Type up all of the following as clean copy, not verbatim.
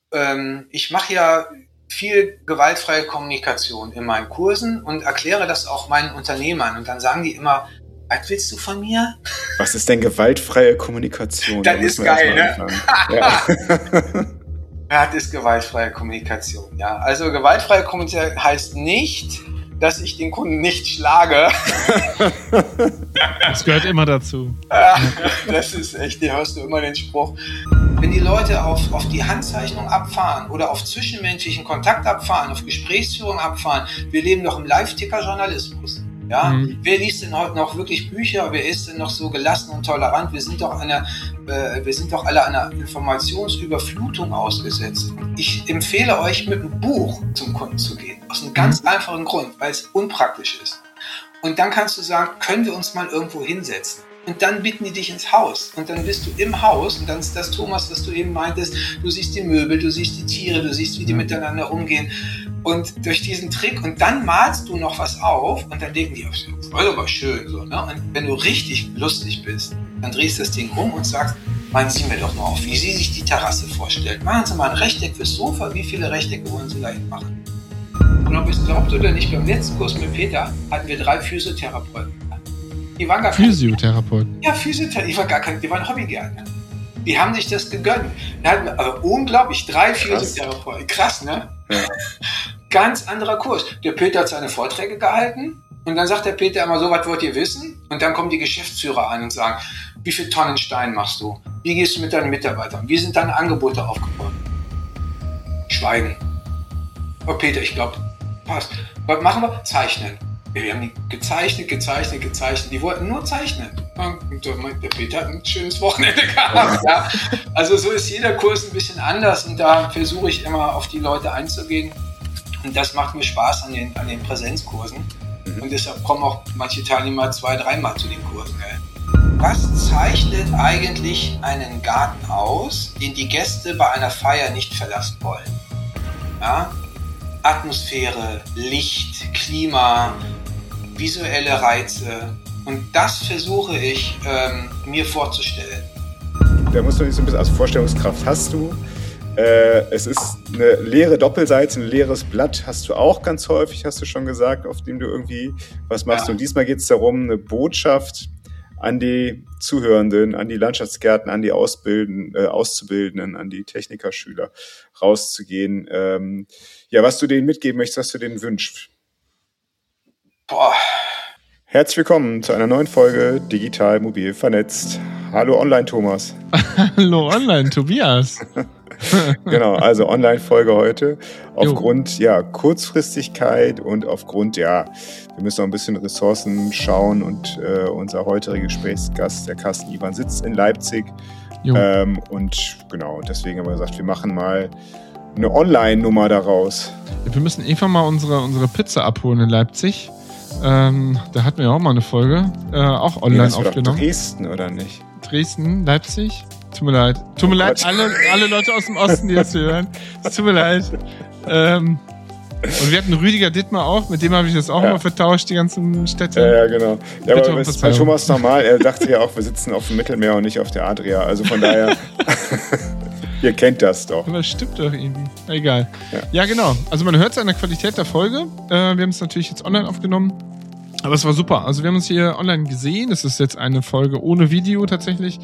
ich mache ja viel gewaltfreie Kommunikation in meinen Kursen und erkläre das auch meinen Unternehmern. Und dann sagen die immer, was willst du von mir? Was ist denn gewaltfreie Kommunikation? Das ist geil, ne? Ja. Ja, das ist gewaltfreie Kommunikation. Ja, also gewaltfreie Kommunikation heißt nicht, dass ich den Kunden nicht schlage. Das gehört immer dazu. Das ist echt, hier hörst du immer den Spruch. Wenn die Leute auf die Handzeichnung abfahren oder auf zwischenmenschlichen Kontakt abfahren, auf Gesprächsführung abfahren, wir leben doch im Live-Ticker-Journalismus. Ja? Wer liest denn heute noch wirklich Bücher? Wer ist denn noch so gelassen und tolerant? Wir sind doch alle einer Informationsüberflutung ausgesetzt. Ich empfehle euch, mit einem Buch zum Kunden zu gehen. Aus einem ganz einfachen Grund, weil es unpraktisch ist. Und dann kannst du sagen, können wir uns mal irgendwo hinsetzen? Und dann bitten die dich ins Haus. Und dann bist du im Haus. Und dann ist das, Thomas, was du eben meintest, du siehst die Möbel, du siehst die Tiere, du siehst, wie die miteinander umgehen. Und durch diesen Trick, und dann malst du noch was auf, und dann denken die, das war aber schön. So, ne? Und wenn du richtig lustig bist, dann drehst du das Ding um und sagst, meinen Sie mir doch mal auf, wie Sie sich die Terrasse vorstellen. Machen Sie mal ein Rechteck fürs Sofa, wie viele Rechtecke wollen Sie da hin machen? Und ob es glaubt oder nicht, beim letzten Kurs mit Peter hatten wir 3 Physiotherapeuten. Die waren gar keine Physiotherapeuten? Ja, Physiotherapeuten, die waren Hobbygärtner. Die haben sich das gegönnt. Da hatten wir unglaublich 3 Physiotherapeuten. Krass, ne? Ja. Ganz anderer Kurs. Der Peter hat seine Vorträge gehalten und dann sagt der Peter immer so, was wollt ihr wissen? Und dann kommen die Geschäftsführer an und sagen, wie viel Tonnen Stein machst du? Wie gehst du mit deinen Mitarbeitern? Wie sind deine Angebote aufgebaut? Schweigen. Oh Peter, ich glaube, passt. Was machen wir? Zeichnen. Wir haben die gezeichnet. Die wollten nur zeichnen. Und der Peter hat ein schönes Wochenende gehabt. Ja. Also so ist jeder Kurs ein bisschen anders und da versuche ich immer auf die Leute einzugehen. Und das macht mir Spaß an den Präsenzkursen. Und deshalb kommen auch manche Teilnehmer 2-3 Mal zu den Kursen. Was zeichnet eigentlich einen Garten aus, den die Gäste bei einer Feier nicht verlassen wollen? Ja? Atmosphäre, Licht, Klima, visuelle Reize. Und das versuche ich mir vorzustellen. Da musst du nicht so ein bisschen als Vorstellungskraft hast du. Es ist eine leere Doppelseite, ein leeres Blatt hast du auch ganz häufig, hast du schon gesagt, auf dem du irgendwie was machst. Ja. Und diesmal geht es darum, eine Botschaft an die Zuhörenden, an die Landschaftsgärten, an die Auszubildenden, an die Technikerschüler rauszugehen. Ja, was du denen mitgeben möchtest, was du denen wünschst. Boah. Herzlich willkommen zu einer neuen Folge Digital Mobil Vernetzt. Hallo Online-Thomas. Hallo Online-Tobias. Genau, also Online-Folge heute. Aufgrund Kurzfristigkeit und aufgrund, wir müssen noch ein bisschen Ressourcen schauen und unser heutiger Gesprächsgast, der Carsten Iwan, sitzt in Leipzig. Und genau, deswegen haben wir gesagt, wir machen mal eine Online-Nummer daraus. Wir müssen irgendwann mal unsere Pizza abholen in Leipzig. Da hatten wir ja auch mal eine Folge, auch online aufgenommen. Dresden, oder nicht? Dresden, Leipzig? Tut mir leid. Tut mir leid, alle Leute aus dem Osten, die das hier hören. Es tut mir leid. Und wir hatten Rüdiger Dittmar auch, mit dem habe ich das auch immer vertauscht, die ganzen Städte. Ja, genau. Ja, aber das ist bei Thomas normal. Er dachte ja auch, wir sitzen auf dem Mittelmeer und nicht auf der Adria. Also von daher, ihr kennt das doch. Aber das stimmt doch irgendwie. Egal. Ja, genau. Also man hört es an der Qualität der Folge. Wir haben es natürlich jetzt online aufgenommen. Aber es war super. Also wir haben uns hier online gesehen. Es ist jetzt eine Folge ohne Video tatsächlich.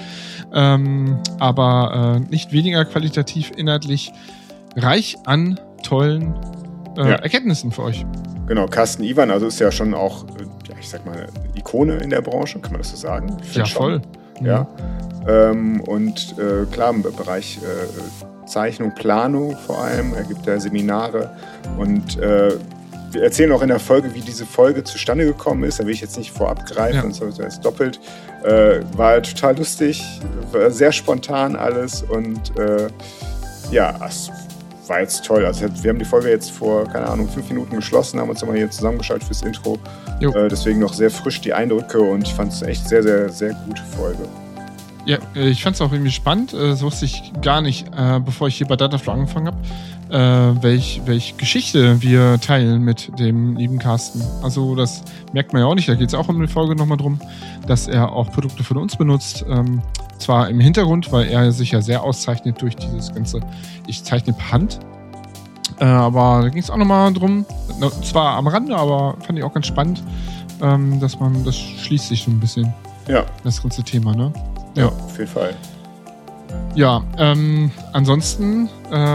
Aber nicht weniger qualitativ, inhaltlich reich an tollen Erkenntnissen für euch. Genau, Carsten Iwan, also ist ja schon auch, ich sag mal, eine Ikone in der Branche, kann man das so sagen? Ja, voll. Ja. Und klar, im Bereich Zeichnung, Planung vor allem, er gibt ja Seminare und wir erzählen auch in der Folge, wie diese Folge zustande gekommen ist. Da will ich jetzt nicht vorab greifen, sonst wäre es doppelt. War total lustig, war sehr spontan alles und es war jetzt toll. Also wir haben die Folge jetzt vor, 5 Minuten geschlossen, haben uns nochmal hier zusammengeschaltet fürs Intro. Deswegen noch sehr frisch die Eindrücke und ich fand es echt sehr, sehr, sehr gute Folge. Ja, ich fand es auch irgendwie spannend. Das wusste ich gar nicht, bevor ich hier bei Dataflow angefangen habe, welche Geschichte wir teilen mit dem lieben Carsten. Also das merkt man ja auch nicht. Da geht es auch um die Folge nochmal drum, dass er auch Produkte von uns benutzt. Zwar im Hintergrund, weil er sich ja sehr auszeichnet durch dieses ganze, ich zeichne per Hand. Aber da ging es auch nochmal drum. Zwar am Rande, aber fand ich auch ganz spannend, dass das schließt sich so ein bisschen. Ja. Das ganze Thema, ne? Ja, auf jeden Fall. Ja, ansonsten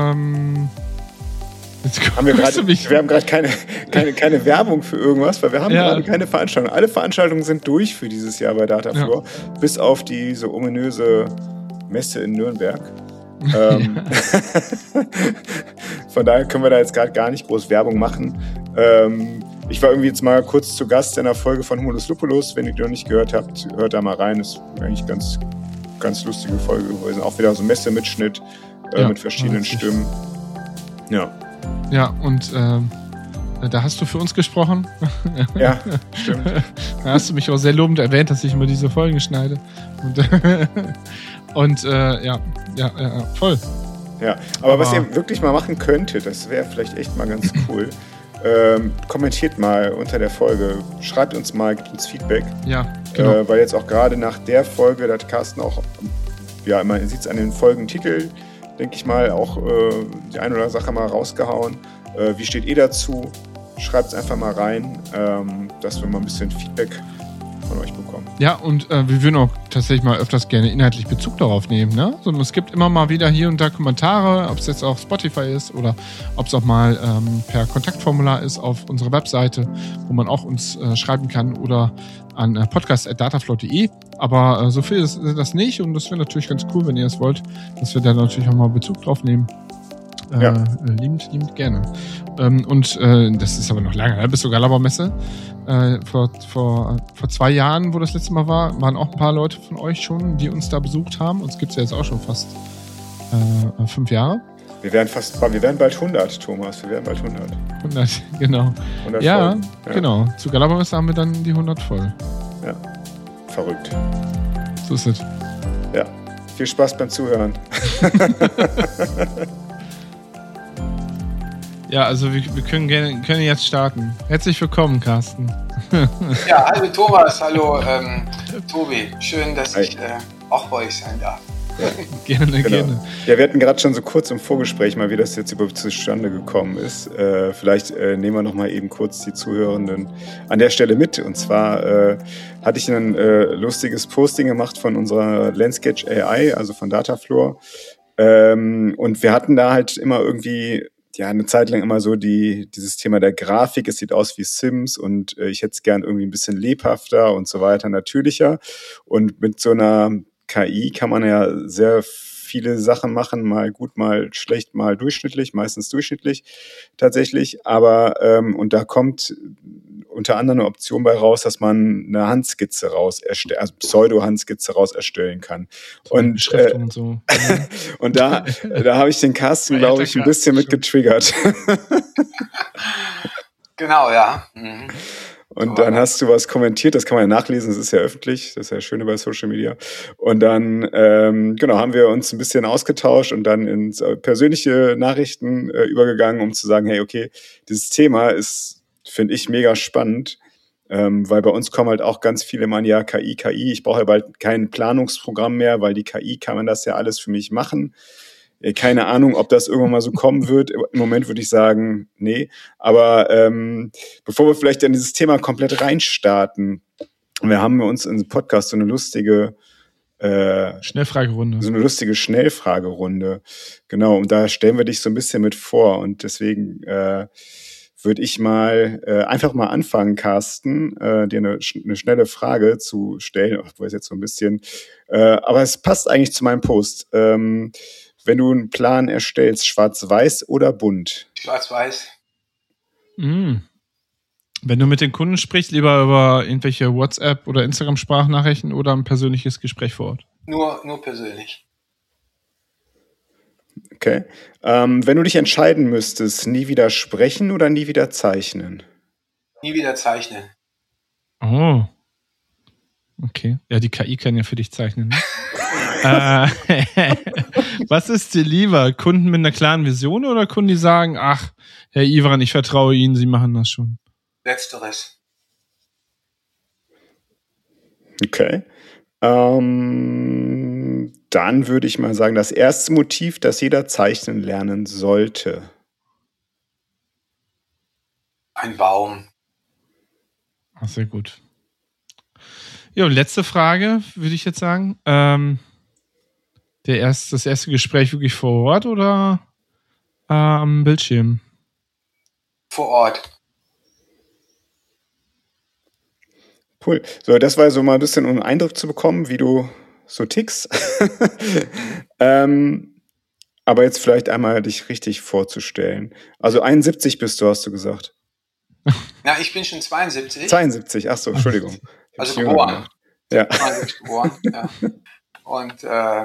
wir haben gerade keine Werbung für irgendwas, weil wir haben gerade keine Veranstaltung. Alle Veranstaltungen sind durch für dieses Jahr bei Dataflow, bis auf diese ominöse Messe in Nürnberg. Von daher können wir da jetzt gerade gar nicht groß Werbung machen. Ich war irgendwie jetzt mal kurz zu Gast in einer Folge von Humulus Lupulus. Wenn ihr die noch nicht gehört habt, hört da mal rein. Das ist eigentlich ganz, ganz lustige Folge gewesen. Auch wieder so ein Messemitschnitt mit verschiedenen Stimmen. Ja. Ja, und da hast du für uns gesprochen. Ja, stimmt. Da hast du mich auch sehr lobend erwähnt, dass ich immer diese Folgen schneide. Und voll. Ja, aber was ihr wirklich mal machen könntet, das wäre vielleicht echt mal ganz cool. Kommentiert mal unter der Folge, schreibt uns mal, gebt uns Feedback. Ja, genau. Weil jetzt auch gerade nach der Folge, da hat Carsten auch, ja, man sieht es an den Folgentiteln, denke ich mal, auch die eine oder andere Sache mal rausgehauen. Wie steht ihr dazu? Schreibt es einfach mal rein, dass wir mal ein bisschen Feedback von euch bekommen. Ja, und wir würden auch tatsächlich mal öfters gerne inhaltlich Bezug darauf nehmen, ne? So, es gibt immer mal wieder hier und da Kommentare, ob es jetzt auf Spotify ist oder ob es auch mal per Kontaktformular ist auf unserer Webseite, wo man auch uns schreiben kann oder an podcast@dataflow.de. Aber so viel ist das nicht und das wäre natürlich ganz cool, wenn ihr es wollt, dass wir da natürlich auch mal Bezug drauf nehmen. Liebend gerne. Und das ist aber noch lange, bis zur Galaber-Messe. Vor 2 Jahren, wo das letzte Mal war, waren auch ein paar Leute von euch schon, die uns da besucht haben. Uns gibt es ja jetzt auch schon fast 5 Jahre. Wir werden bald 100, Thomas. Wir werden bald 100. 100, genau. 100 ja, Folgen. Genau. Zu Galaber-Messe haben wir dann die 100 voll. Ja, verrückt. So ist es. Ja, viel Spaß beim Zuhören. Ja, also wir können jetzt starten. Herzlich willkommen, Carsten. Ja, hallo Thomas, hallo Tobi. Schön, dass ich auch bei euch sein darf. Ja. Gerne. Ja, wir hatten gerade schon so kurz im Vorgespräch mal, wie das jetzt überhaupt zustande gekommen ist. Vielleicht nehmen wir noch mal eben kurz die Zuhörenden an der Stelle mit. Und zwar hatte ich ein lustiges Posting gemacht von unserer Lensketch AI, also von Dataflow. Und wir hatten da halt immer irgendwie eine Zeit lang immer so dieses Thema der Grafik, es sieht aus wie Sims und ich hätte es gern irgendwie ein bisschen lebhafter und so weiter, natürlicher. Und mit so einer KI kann man ja sehr viele Sachen machen, mal gut, mal schlecht, mal durchschnittlich, meistens durchschnittlich tatsächlich. Aber und da kommt unter anderem eine Option bei raus, dass man eine Handskizze also Pseudo-Handskizze raus erstellen kann. Und Beschriftung und so. und da habe ich den Carsten, glaube ich, ein bisschen mit getriggert. Genau, ja. Mhm. Und dann hast du was kommentiert, das kann man ja nachlesen, das ist ja öffentlich, das ist ja das Schöne bei Social Media. Und dann, haben wir uns ein bisschen ausgetauscht und dann in persönliche Nachrichten übergegangen, um zu sagen, hey, okay, dieses Thema ist, finde ich, mega spannend, weil bei uns kommen halt auch ganz viele immer an, ja, KI, ich brauche ja bald kein Planungsprogramm mehr, weil die KI kann man das ja alles für mich machen. Keine Ahnung, ob das irgendwann mal so kommen wird. Im Moment würde ich sagen, nee. Aber bevor wir vielleicht in dieses Thema komplett reinstarten, wir haben uns in den Podcast so eine lustige Schnellfragerunde. So eine lustige Schnellfragerunde. Genau, und da stellen wir dich so ein bisschen mit vor. Und deswegen würde ich mal einfach mal anfangen, Carsten, dir eine schnelle Frage zu stellen. Obwohl es jetzt so ein bisschen, aber es passt eigentlich zu meinem Post. Wenn du einen Plan erstellst, schwarz-weiß oder bunt? Schwarz-weiß. Wenn du mit den Kunden sprichst, lieber über irgendwelche WhatsApp- oder Instagram-Sprachnachrichten oder ein persönliches Gespräch vor Ort? Nur persönlich. Okay. Wenn du dich entscheiden müsstest, nie wieder sprechen oder nie wieder zeichnen? Nie wieder zeichnen. Oh. Okay. Ja, die KI kann ja für dich zeichnen, ne? Was ist dir lieber? Kunden mit einer klaren Vision oder Kunden, die sagen, ach, Herr Iwan, ich vertraue Ihnen, Sie machen das schon? Letzteres. Okay. Dann würde ich mal sagen, das erste Motiv, das jeder zeichnen lernen sollte. Ein Baum. Ach, sehr gut. Ja, und letzte Frage, würde ich jetzt sagen. Das erste Gespräch wirklich vor Ort oder am Bildschirm? Vor Ort. Cool. So, das war so mal ein bisschen, um einen Eindruck zu bekommen, wie du so tickst. Aber jetzt vielleicht einmal dich richtig vorzustellen. Also 71 bist du, hast du gesagt. Ja, ich bin schon 72. 72, ach so, Entschuldigung. Also geboren. Ja. 72 geboren, ja. Und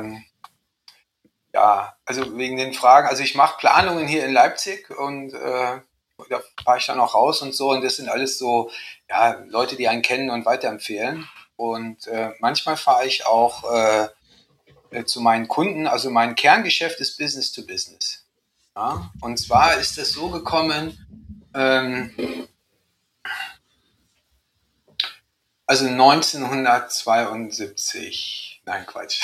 also wegen den Fragen, also ich mache Planungen hier in Leipzig und da fahre ich dann auch raus und so, und das sind alles so Leute, die einen kennen und weiterempfehlen. Und manchmal fahre ich auch zu meinen Kunden, also mein Kerngeschäft ist Business to Business. Ja? Und zwar ist das so gekommen, also 1972, nein, Quatsch.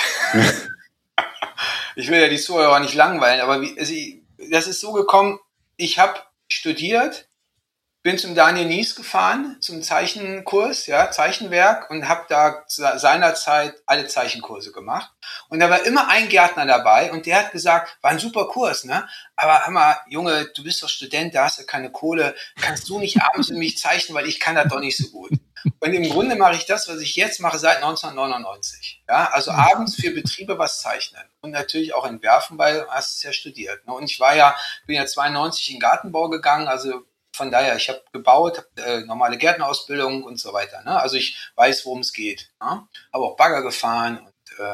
Ich will ja die Zuhörer nicht langweilen, aber das ist so gekommen, ich habe studiert, bin zum Daniel Nies gefahren, zum Zeichenkurs, Zeichenwerk, und habe da seinerzeit alle Zeichenkurse gemacht. Und da war immer ein Gärtner dabei und der hat gesagt, war ein super Kurs, ne? Aber hör mal, Junge, du bist doch Student, da hast du keine Kohle, kannst du nicht abends für mich zeichnen, weil ich kann das doch nicht so gut. Und im Grunde mache ich das, was ich jetzt mache, seit 1999. Ja, also abends für Betriebe was zeichnen und natürlich auch entwerfen, weil du hast es ja studiert. Ne? Und ich bin ja 92 in den Gartenbau gegangen, also von daher, ich habe gebaut, normale Gärtnerausbildung und so weiter. Ne? Also ich weiß, worum es geht. Ne? Habe auch Bagger gefahren und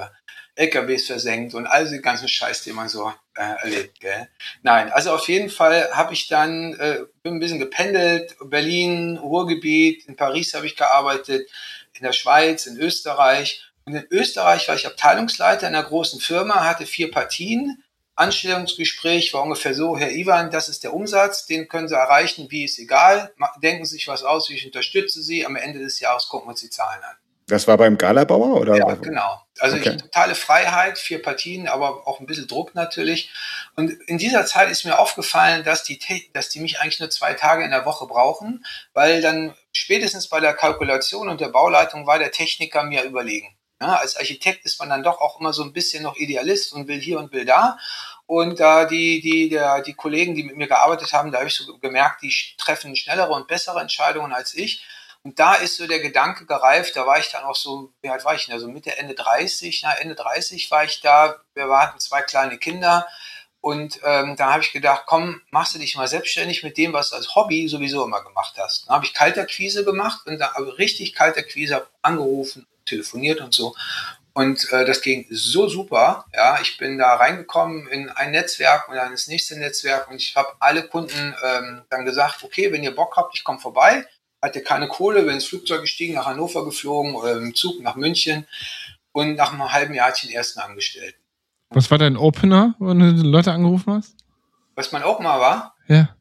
LKWs versenkt und all die ganzen Scheiß, die man so erlebt. Gell? Nein, also auf jeden Fall habe ich dann bin ein bisschen gependelt, Berlin, Ruhrgebiet, in Paris habe ich gearbeitet, in der Schweiz, in Österreich. Und in Österreich war ich Abteilungsleiter in einer großen Firma, hatte 4 Partien. Anstellungsgespräch war ungefähr so: Herr Iwan, das ist der Umsatz, den können Sie erreichen, wie ist egal, denken Sie sich was aus, ich unterstütze Sie, am Ende des Jahres gucken wir uns die Zahlen an. Das war beim Galabauer, oder? Ja, genau. Also okay. Totale Freiheit, 4 Partien, aber auch ein bisschen Druck natürlich. Und in dieser Zeit ist mir aufgefallen, dass die mich eigentlich nur 2 Tage in der Woche brauchen, weil dann spätestens bei der Kalkulation und der Bauleitung war der Techniker mir überlegen. Ja, als Architekt ist man dann doch auch immer so ein bisschen noch Idealist und will hier und will da. Und da die Kollegen, die mit mir gearbeitet haben, da habe ich so gemerkt, die treffen schnellere und bessere Entscheidungen als ich. Und da ist so der Gedanke gereift, da war ich dann auch so, wie alt war ich denn? Also Mitte, Ende 30, Ende 30 war ich da. Wir hatten 2 kleine Kinder. Und da habe ich gedacht, komm, machst du dich mal selbstständig mit dem, was du als Hobby sowieso immer gemacht hast. Dann habe ich Kaltakquise gemacht und da habe richtig Kaltakquise angerufen, telefoniert und so. Und das ging so super. Ja, ich bin da reingekommen in ein Netzwerk und dann ins nächste Netzwerk und ich habe alle Kunden dann gesagt, okay, wenn ihr Bock habt, ich komme vorbei. Hatte keine Kohle, bin ins Flugzeug gestiegen, nach Hannover geflogen oder im Zug nach München und nach einem halben Jahr hatte ich den ersten Angestellten. Was war dein Opener, wo du die Leute angerufen hast? Was mein Opener war? Ja.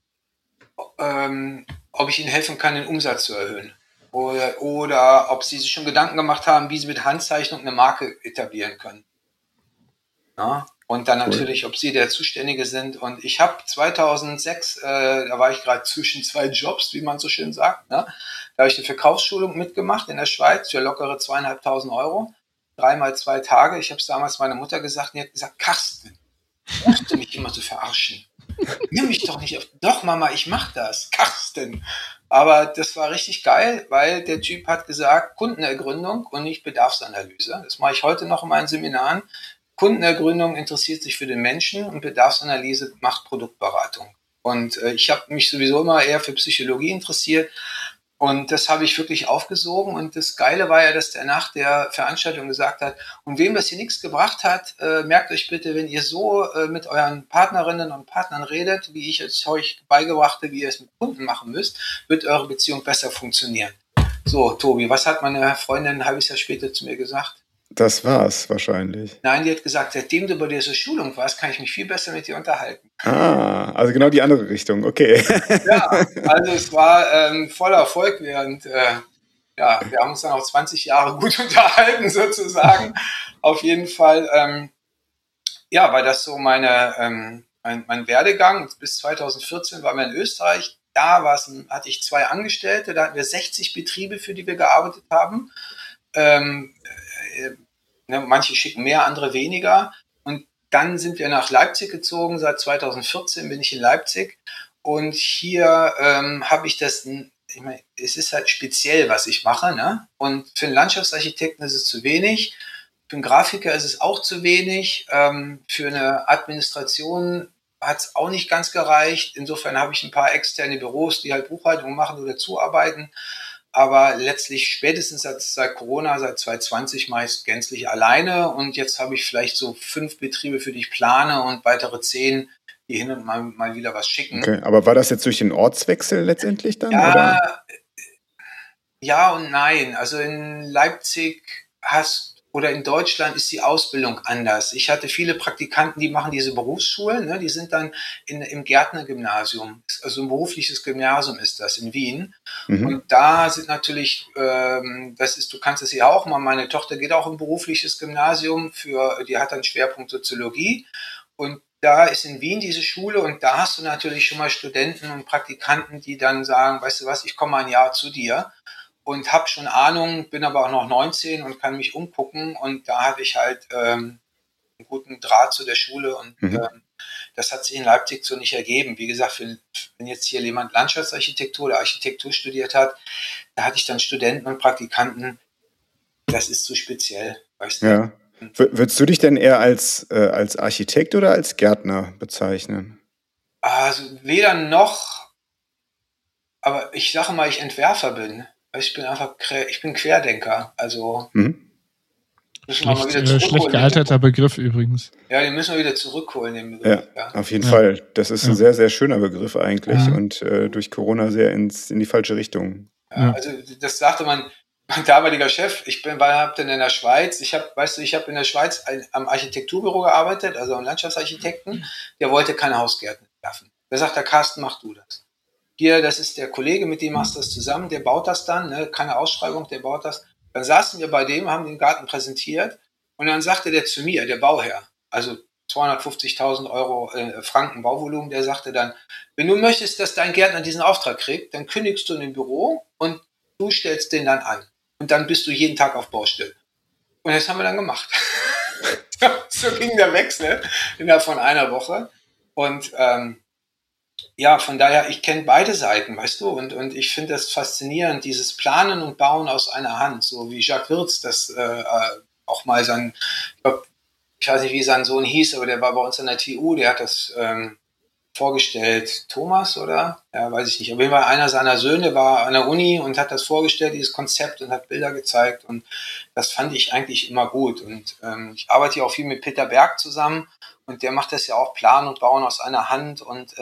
Ob ich ihnen helfen kann, den Umsatz zu erhöhen. Oder ob sie sich schon Gedanken gemacht haben, wie sie mit Handzeichnung eine Marke etablieren können. Ja? Und dann natürlich, ob sie der Zuständige sind. Und ich habe 2006, da war ich gerade zwischen 2 Jobs, wie man so schön sagt. Ne? Da habe ich eine Verkaufsschulung mitgemacht in der Schweiz für lockere 2.500 €. 3 mal 2 Tage. Ich habe es damals meiner Mutter gesagt und die hat gesagt, Carsten, musst du mich immer so verarschen. Nimm mich doch nicht auf. Doch, Mama, ich mach das. Carsten. Aber das war richtig geil, weil der Typ hat gesagt, Kundenergründung und nicht Bedarfsanalyse. Das mache ich heute noch in meinen Seminaren. Kundenergründung interessiert sich für den Menschen und Bedarfsanalyse macht Produktberatung. Und ich habe mich sowieso immer eher für Psychologie interessiert und das habe ich wirklich aufgesogen. Und das Geile war ja, dass der nach der Veranstaltung gesagt hat, und wem das hier nichts gebracht hat, merkt euch bitte, wenn ihr so mit euren Partnerinnen und Partnern redet, wie ich es euch beigebracht habe, wie ihr es mit Kunden machen müsst, wird eure Beziehung besser funktionieren. So, Tobi, was hat meine Freundin ein halbes Jahr später zu mir gesagt? Das war's wahrscheinlich. Nein, die hat gesagt, seitdem du bei dieser Schulung warst, kann ich mich viel besser mit dir unterhalten. Ah, also genau die andere Richtung, okay. Ja, also es war voller Erfolg während, ja, wir haben uns dann auch 20 Jahre gut unterhalten sozusagen. Auf jeden Fall, ja, war das so mein Werdegang. Bis 2014 waren wir in Österreich. Da hatte ich 2 Angestellte, da hatten wir 60 Betriebe, für die wir gearbeitet haben. Manche schicken mehr, andere weniger. Und dann sind wir nach Leipzig gezogen. Seit 2014 bin ich in Leipzig. Und hier habe ich das, ich meine, es ist halt speziell, was ich mache. Ne? Und für einen Landschaftsarchitekten ist es zu wenig. Für einen Grafiker ist es auch zu wenig. Für eine Administration hat es auch nicht ganz gereicht. Insofern habe ich ein paar externe Büros, die halt Buchhaltung machen oder zuarbeiten. Aber letztlich spätestens seit Corona, seit 2020 meist gänzlich alleine. Und jetzt habe ich vielleicht so 5 Betriebe, für die ich plane und weitere 10, die hin und mal wieder was schicken. Okay, aber war das jetzt durch den Ortswechsel letztendlich dann? Ja, oder? Ja und nein. Also in Leipzig oder in Deutschland ist die Ausbildung anders. Ich hatte viele Praktikanten, die machen diese Berufsschulen, ne? Die sind dann im Gärtnergymnasium. Also ein berufliches Gymnasium ist das in Wien. Mhm. Und da sind natürlich, du kannst es ja auch mal, meine Tochter geht auch in ein berufliches Gymnasium, die hat dann Schwerpunkt Soziologie. Und da ist in Wien diese Schule und da hast du natürlich schon mal Studenten und Praktikanten, die dann sagen, weißt du was, ich komme ein Jahr zu dir. Und habe schon Ahnung, bin aber auch noch 19 und kann mich umgucken. Und da hatte ich halt einen guten Draht zu der Schule. Und das hat sich in Leipzig so nicht ergeben. Wie gesagt, wenn jetzt hier jemand Landschaftsarchitektur oder Architektur studiert hat, da hatte ich dann Studenten und Praktikanten. Das ist zu speziell, weißt du? Ja. Würdest du dich denn eher als Architekt oder als Gärtner bezeichnen? Also weder noch, aber ich sage mal, ich Entwerfer bin. Ich bin Querdenker, also müssen wir mal wieder zurückholen. Schlecht gealterter Begriff übrigens. Ja, den müssen wir wieder zurückholen, den Begriff. Ja, auf jeden Fall. Das ist ein sehr, sehr schöner Begriff eigentlich und durch Corona sehr in die falsche Richtung. Ja, also das sagte mein damaliger Chef, hab dann in der Schweiz, ich habe in der Schweiz am Architekturbüro gearbeitet, also am Landschaftsarchitekten, der wollte keine Hausgärten werfen. Der sagt, der Carsten, mach du das. Hier, das ist der Kollege, mit dem machst du das zusammen, der baut das dann, ne? Keine Ausschreibung, der baut das. Dann saßen wir bei dem, haben den Garten präsentiert und dann sagte der zu mir, der Bauherr, also 250.000 Franken Bauvolumen, der sagte dann, wenn du möchtest, dass dein Gärtner diesen Auftrag kriegt, dann kündigst du in dem Büro und du stellst den dann an. Und dann bist du jeden Tag auf Baustelle. Und das haben wir dann gemacht. So ging der Wechsel innerhalb von einer Woche. Und ja, von daher, ich kenne beide Seiten, weißt du, und ich finde das faszinierend, dieses Planen und Bauen aus einer Hand, so wie Jacques Wirtz das auch mal ich weiß nicht, wie sein Sohn hieß, aber der war bei uns an der TU, der hat das vorgestellt, Thomas, oder? Ja, weiß ich nicht. Auf jeden Fall einer seiner Söhne war an der Uni und hat das vorgestellt, dieses Konzept, und hat Bilder gezeigt, und das fand ich eigentlich immer gut. Und ich arbeite ja auch viel mit Peter Berg zusammen, und der macht das ja auch, Planen und Bauen aus einer Hand, und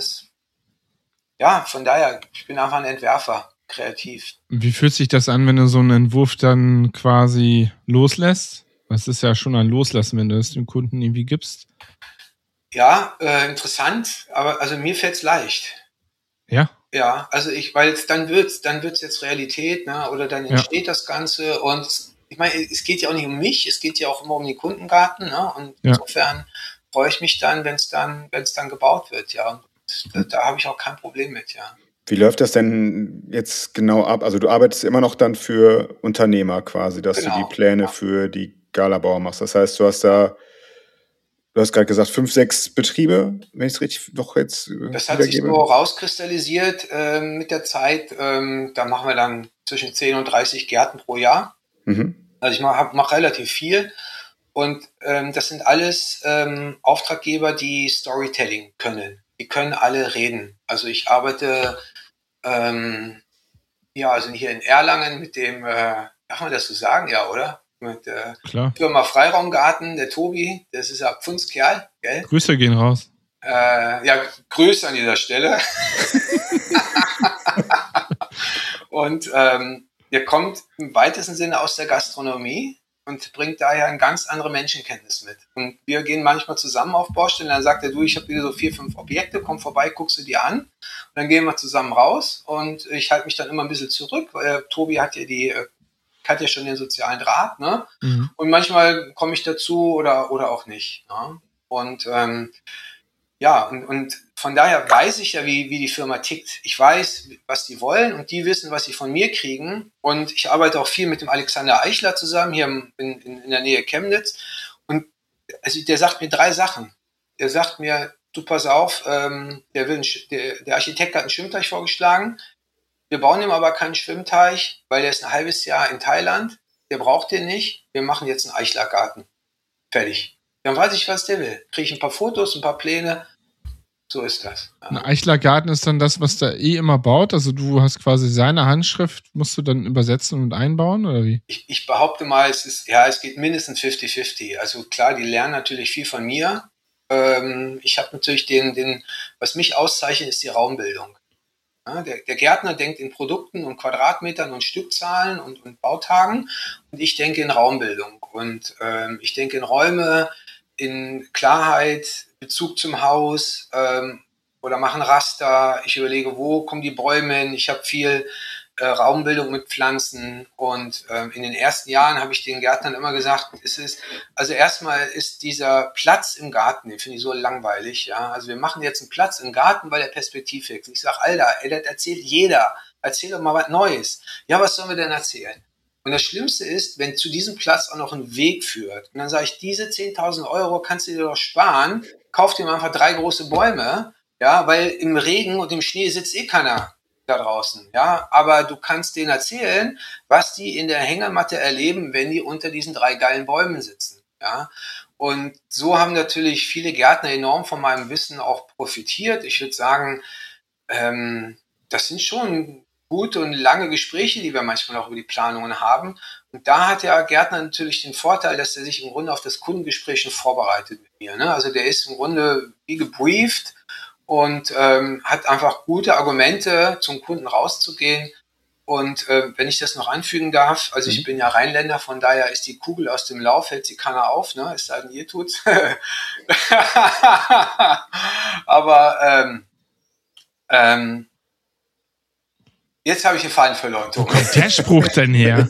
ja, von daher, ich bin einfach ein Entwerfer, kreativ. Wie fühlt sich das an, wenn du so einen Entwurf dann quasi loslässt? Das ist ja schon ein Loslassen, wenn du es dem Kunden irgendwie gibst. Ja, interessant, aber also mir fällt's leicht. Ja? Ja, also dann wird's jetzt Realität, ne? Oder dann entsteht das Ganze, und ich meine, es geht ja auch nicht um mich, es geht ja auch immer um den Kundengarten, ne? Und insofern freue ich mich dann, wenn es dann gebaut wird, ja. Und da habe ich auch kein Problem mit, ja. Wie läuft das denn jetzt genau ab? Also du arbeitest immer noch dann für Unternehmer quasi, dass du die Pläne für die Galabauer machst. Das heißt, du hast gerade gesagt, 5, 6 Betriebe, wenn ich es richtig doch jetzt das hat sich so rauskristallisiert mit der Zeit. Da machen wir dann zwischen 10 und 30 Gärten pro Jahr. Also ich mache relativ viel. Und das sind alles Auftraggeber, die Storytelling können. Die können alle reden. Also ich arbeite also hier in Erlangen mit dem, darf man das so sagen, ja, oder? Mit der Firma Freiraumgarten, der Tobi, das ist ja Pfundskerl, gell? Grüße gehen raus. Ja, Grüße an dieser Stelle. Und der kommt im weitesten Sinne aus der Gastronomie. und bringt daher eine ganz andere Menschenkenntnis mit. Und wir gehen manchmal zusammen auf Baustellen, dann sagt er, du, ich habe wieder so 4, 5 Objekte, komm vorbei, guckst du dir an. Und dann gehen wir zusammen raus und ich halte mich dann immer ein bisschen zurück, weil Tobi hat ja schon den sozialen Draht, ne? Mhm. Und manchmal komme ich dazu oder auch nicht. Ne? Und und von daher weiß ich ja, wie die Firma tickt. Ich weiß, was die wollen und die wissen, was sie von mir kriegen. Und ich arbeite auch viel mit dem Alexander Eichler zusammen, hier in der Nähe Chemnitz. Und also der sagt mir 3 Sachen. Der sagt mir, du pass auf, der Architekt hat einen Schwimmteich vorgeschlagen. Wir bauen ihm aber keinen Schwimmteich, weil der ist ein halbes Jahr in Thailand. Der braucht den nicht. Wir machen jetzt einen Eichlergarten. Fertig. Dann weiß ich, was der will. Kriege ich ein paar Fotos, ein paar Pläne. So ist das. Ja. Ein Eichlergarten ist dann das, was der immer baut? Also du hast quasi seine Handschrift, musst du dann übersetzen und einbauen, oder wie? Ich behaupte mal, es geht mindestens 50-50. Also klar, die lernen natürlich viel von mir. Ich habe natürlich was mich auszeichnet, ist die Raumbildung. Ja, der Gärtner denkt in Produkten und Quadratmetern und Stückzahlen und Bautagen und ich denke in Raumbildung. Und ich denke in Räume, in Klarheit, Bezug zum Haus oder mache ein Raster. Ich überlege, wo kommen die Bäume hin. Ich habe viel Raumbildung mit Pflanzen und in den ersten Jahren habe ich den Gärtnern immer gesagt, also erstmal ist dieser Platz im Garten, den finde ich so langweilig, ja, also wir machen jetzt einen Platz im Garten, weil der Perspektivwechsel. Ich sage, Alter, das erzählt jeder, erzähl doch mal was Neues. Ja, was sollen wir denn erzählen? Und das Schlimmste ist, wenn zu diesem Platz auch noch ein Weg führt. Und dann sage ich, diese 10.000 Euro kannst du dir doch sparen, kauf dir mal einfach 3 große Bäume, ja, weil im Regen und im Schnee sitzt eh keiner da draußen, ja, aber du kannst denen erzählen, was die in der Hängematte erleben, wenn die unter diesen 3 geilen Bäumen sitzen, ja, und so haben natürlich viele Gärtner enorm von meinem Wissen auch profitiert. Ich würde sagen, das sind schon gute und lange Gespräche, die wir manchmal auch über die Planungen haben, und da hat der Gärtner natürlich den Vorteil, dass er sich im Grunde auf das Kundengespräch schon vorbereitet mit mir, ne? Also der ist im Grunde wie gebrieft und hat einfach gute Argumente, zum Kunden rauszugehen. Und wenn ich das noch anfügen darf, also ich bin ja Rheinländer, von daher ist die Kugel aus dem Lauf, hält sie keiner auf, ne? Es sei denn, ihr tut's. Aber jetzt habe ich den Faden verloren. Wo kommt der Spruch denn her?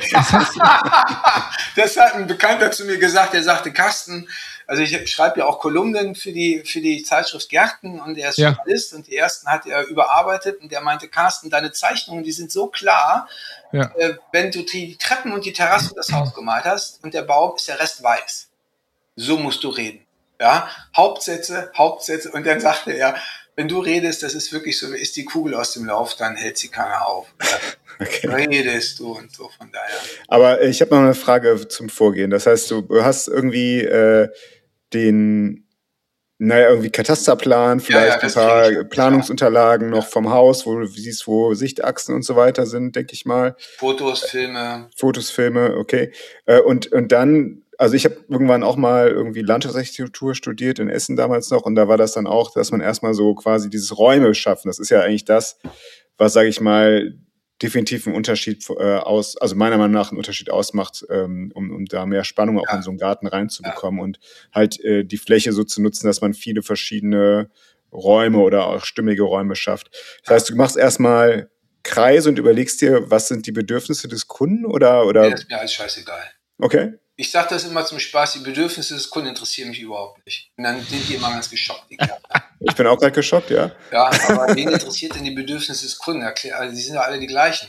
Das hat ein Bekannter zu mir gesagt, der sagte, Carsten, also ich schreibe ja auch Kolumnen für die Zeitschrift Gärten und er ist Journalist und die ersten hat er überarbeitet und der meinte, Carsten, deine Zeichnungen, die sind so klar, wenn du die Treppen und die Terrasse und das Haus gemalt hast und der Baum ist der Rest weiß. So musst du reden. Ja? Hauptsätze und dann sagte er, wenn du redest, das ist wirklich so, ist die Kugel aus dem Lauf, dann hält sie keiner auf. Okay. Redest du und so, von daher. Aber ich habe noch eine Frage zum Vorgehen. Das heißt, du hast irgendwie irgendwie Katasterplan, vielleicht ein paar Planungsunterlagen noch vom Haus, wo du siehst, wo Sichtachsen und so weiter sind, denke ich mal. Fotos, Filme, okay. Und dann, also ich habe irgendwann auch mal irgendwie Landschaftsarchitektur studiert in Essen damals noch und da war das dann auch, dass man erstmal so quasi dieses Räume schaffen. Das ist ja eigentlich das, was, sage ich mal, definitiv einen Unterschied also meiner Meinung nach einen Unterschied ausmacht, um da mehr Spannung auch in so einen Garten reinzubekommen und halt die Fläche so zu nutzen, dass man viele verschiedene Räume oder auch stimmige Räume schafft. Das heißt, du machst erstmal Kreise und überlegst dir, was sind die Bedürfnisse des Kunden oder? Nee, das ist mir alles scheißegal. Okay. Ich sage das immer zum Spaß, die Bedürfnisse des Kunden interessieren mich überhaupt nicht. Und dann sind die immer ganz geschockt. Ich bin auch gerade geschockt, ja. Ja, aber wen interessiert denn die Bedürfnisse des Kunden? Also die sind ja alle die gleichen.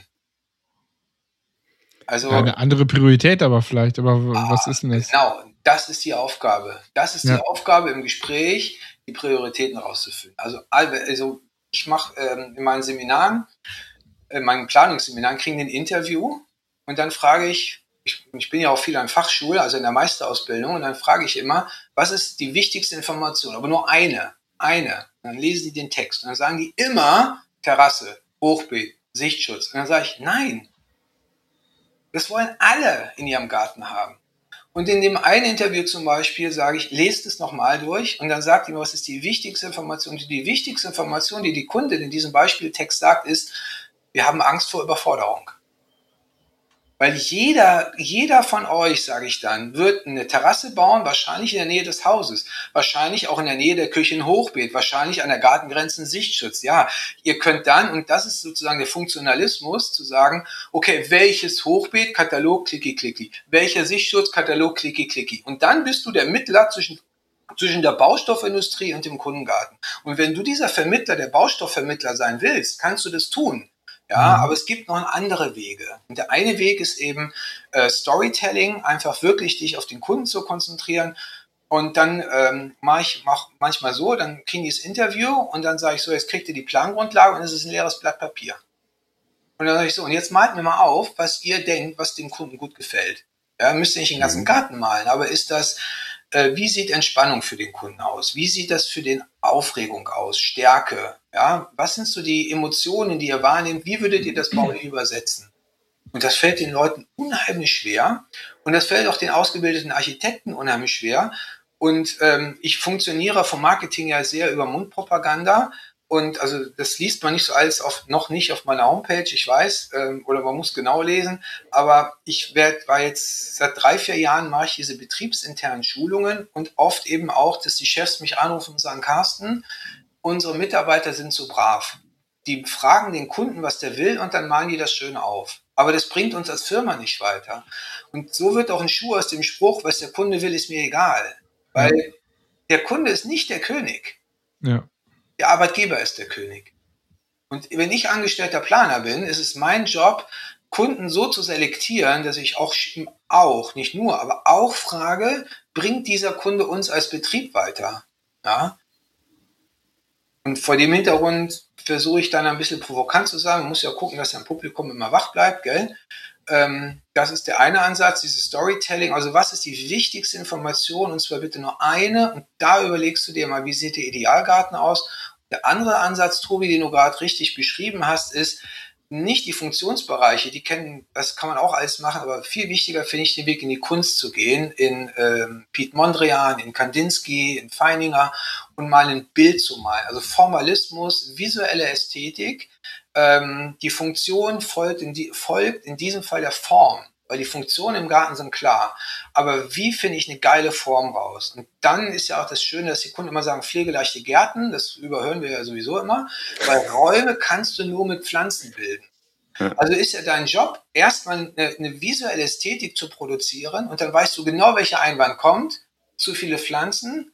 Also eine andere Priorität aber vielleicht, aber was ist denn das? Genau, das ist die Aufgabe. Das ist die Aufgabe im Gespräch, die Prioritäten rauszufüllen. Also ich mache in meinen Seminaren, in meinen Planungsseminaren kriegen die ein Interview und dann frage ich bin ja auch viel an Fachschule, also in der Meisterausbildung, und dann frage ich immer, was ist die wichtigste Information? Aber nur eine. Und dann lesen die den Text und dann sagen die immer Terrasse, Hochbeet, Sichtschutz. Und dann sage ich, nein, das wollen alle in ihrem Garten haben. Und in dem einen Interview zum Beispiel sage ich, lest es nochmal durch und dann sagt ihr mir, was ist die wichtigste Information? Und die wichtigste Information, die die Kundin in diesem Beispieltext sagt, ist, wir haben Angst vor Überforderung. Weil jeder von euch, sage ich dann, wird eine Terrasse bauen, wahrscheinlich in der Nähe des Hauses, wahrscheinlich auch in der Nähe der Küche ein Hochbeet, wahrscheinlich an der Gartengrenze ein Sichtschutz. Ja, ihr könnt dann, und das ist sozusagen der Funktionalismus, zu sagen, okay, welches Hochbeet, Katalog, klicki, klicki. Welcher Sichtschutz, Katalog, klicki, klicki. Und dann bist du der Mittler zwischen der Baustoffindustrie und dem Kundengarten. Und wenn du dieser Vermittler, der Baustoffvermittler sein willst, kannst du das tun. Ja, aber es gibt noch andere Wege. Und der eine Weg ist eben Storytelling, einfach wirklich dich auf den Kunden zu konzentrieren. Und dann mache ich manchmal so, dann kriegen die das Interview und dann sage ich so, jetzt kriegt ihr die Plangrundlage und es ist ein leeres Blatt Papier. Und dann sage ich so, und jetzt malt mir mal auf, was ihr denkt, was dem Kunden gut gefällt. Ja, müsst ihr nicht den ganzen Garten malen, aber wie sieht Entspannung für den Kunden aus? Wie sieht das für den Aufregung aus? Stärke? Ja, was sind so die Emotionen, die ihr wahrnehmt? Wie würdet ihr das baulich übersetzen? Und das fällt den Leuten unheimlich schwer. Und das fällt auch den ausgebildeten Architekten unheimlich schwer. Und ich funktioniere vom Marketing ja sehr über Mundpropaganda. Und also das liest man nicht so alles noch nicht auf meiner Homepage, ich weiß, oder man muss genau lesen, aber war jetzt seit 3-4 Jahren mache ich diese betriebsinternen Schulungen und oft eben auch, dass die Chefs mich anrufen und sagen, Carsten, unsere Mitarbeiter sind so brav. Die fragen den Kunden, was der will und dann malen die das schön auf. Aber das bringt uns als Firma nicht weiter. Und so wird auch ein Schuh aus dem Spruch, was der Kunde will, ist mir egal. Weil der Kunde ist nicht der König. Ja. Der Arbeitgeber ist der König. Und wenn ich angestellter Planer bin, ist es mein Job, Kunden so zu selektieren, dass ich auch, nicht nur, aber auch frage, bringt dieser Kunde uns als Betrieb weiter? Ja? Und vor dem Hintergrund versuche ich dann ein bisschen provokant zu sagen, man muss ja gucken, dass dein Publikum immer wach bleibt, gell? Das ist der eine Ansatz, dieses Storytelling. Also was ist die wichtigste Information? Und zwar bitte nur eine. Und da überlegst du dir mal, wie sieht der Idealgarten aus? Der andere Ansatz, Tobi, den du gerade richtig beschrieben hast, ist nicht die Funktionsbereiche. Das kann man auch alles machen, aber viel wichtiger finde ich den Weg in die Kunst zu gehen, in Piet Mondrian, in Kandinsky, in Feininger und mal ein Bild zu malen. Also Formalismus, visuelle Ästhetik. Die Funktion folgt in diesem Fall der Form, weil die Funktionen im Garten sind klar. Aber wie finde ich eine geile Form raus? Und dann ist ja auch das Schöne, dass die Kunden immer sagen, pflegeleichte Gärten, das überhören wir ja sowieso immer, weil Räume kannst du nur mit Pflanzen bilden. Also ist ja dein Job, erstmal eine visuelle Ästhetik zu produzieren und dann weißt du genau, welcher Einwand kommt. Zu viele Pflanzen,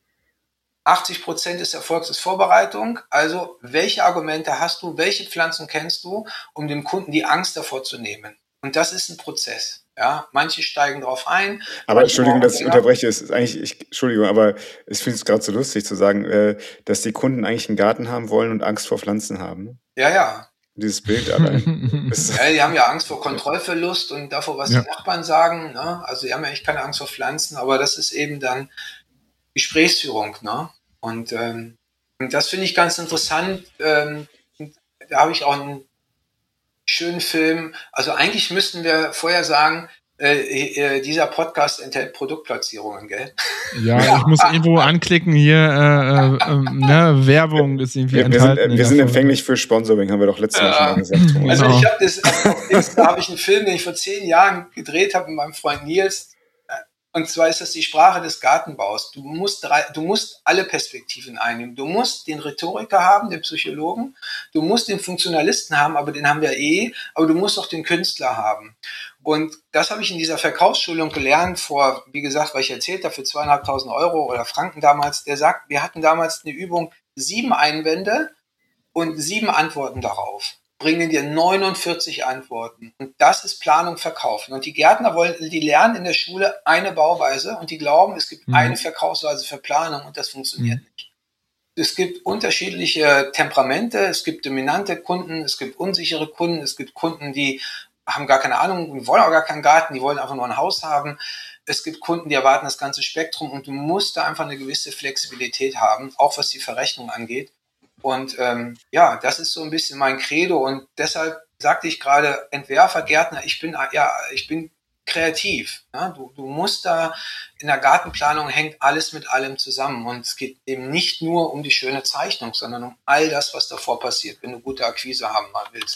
80% des Erfolgs ist Vorbereitung. Also welche Argumente hast du, welche Pflanzen kennst du, um dem Kunden die Angst davor zu nehmen? Und das ist ein Prozess. Ja, manche steigen drauf ein. Aber Entschuldigung, dass ich unterbreche. Entschuldigung, aber ich finde es gerade so lustig zu sagen, dass die Kunden eigentlich einen Garten haben wollen und Angst vor Pflanzen haben. Ja. Dieses Bild allein. Ja, die haben ja Angst vor Kontrollverlust und davor, was die Nachbarn sagen. Ne? Also die haben ja echt keine Angst vor Pflanzen, aber das ist eben dann Gesprächsführung. Ne? Und das finde ich ganz interessant. Da habe ich auch einen schönen Film. Also eigentlich müssten wir vorher sagen, dieser Podcast enthält Produktplatzierungen, gell? Ja, ich muss irgendwo anklicken hier, Werbung ist irgendwie enthalten. Wir sind empfänglich für Sponsoring, haben wir doch letztes Mal schon mal gesagt. Also da habe ich einen Film, den ich vor 10 Jahren gedreht habe mit meinem Freund Nils. Und zwar ist das die Sprache des Gartenbaus. Du musst alle Perspektiven einnehmen. Du musst den Rhetoriker haben, den Psychologen. Du musst den Funktionalisten haben, aber den haben wir aber du musst auch den Künstler haben. Und das habe ich in dieser Verkaufsschulung gelernt wie gesagt, weil ich erzählt habe, für 2.500 € oder Franken damals. Der sagt, wir hatten damals eine Übung, 7 Einwände und 7 Antworten darauf. Bringen dir 49 Antworten. Und das ist Planung, Verkaufen. Und die Gärtner die lernen in der Schule eine Bauweise und die glauben, es gibt eine Verkaufsweise für Planung und das funktioniert nicht. Es gibt unterschiedliche Temperamente, es gibt dominante Kunden, es gibt unsichere Kunden, es gibt Kunden, die haben gar keine Ahnung und wollen auch gar keinen Garten, die wollen einfach nur ein Haus haben. Es gibt Kunden, die erwarten das ganze Spektrum und du musst da einfach eine gewisse Flexibilität haben, auch was die Verrechnung angeht. Und das ist so ein bisschen mein Credo und deshalb sagte ich gerade, Entwerfer, Gärtner, ich bin kreativ. Ja? Du musst da, in der Gartenplanung hängt alles mit allem zusammen und es geht eben nicht nur um die schöne Zeichnung, sondern um all das, was davor passiert, wenn du gute Akquise haben willst.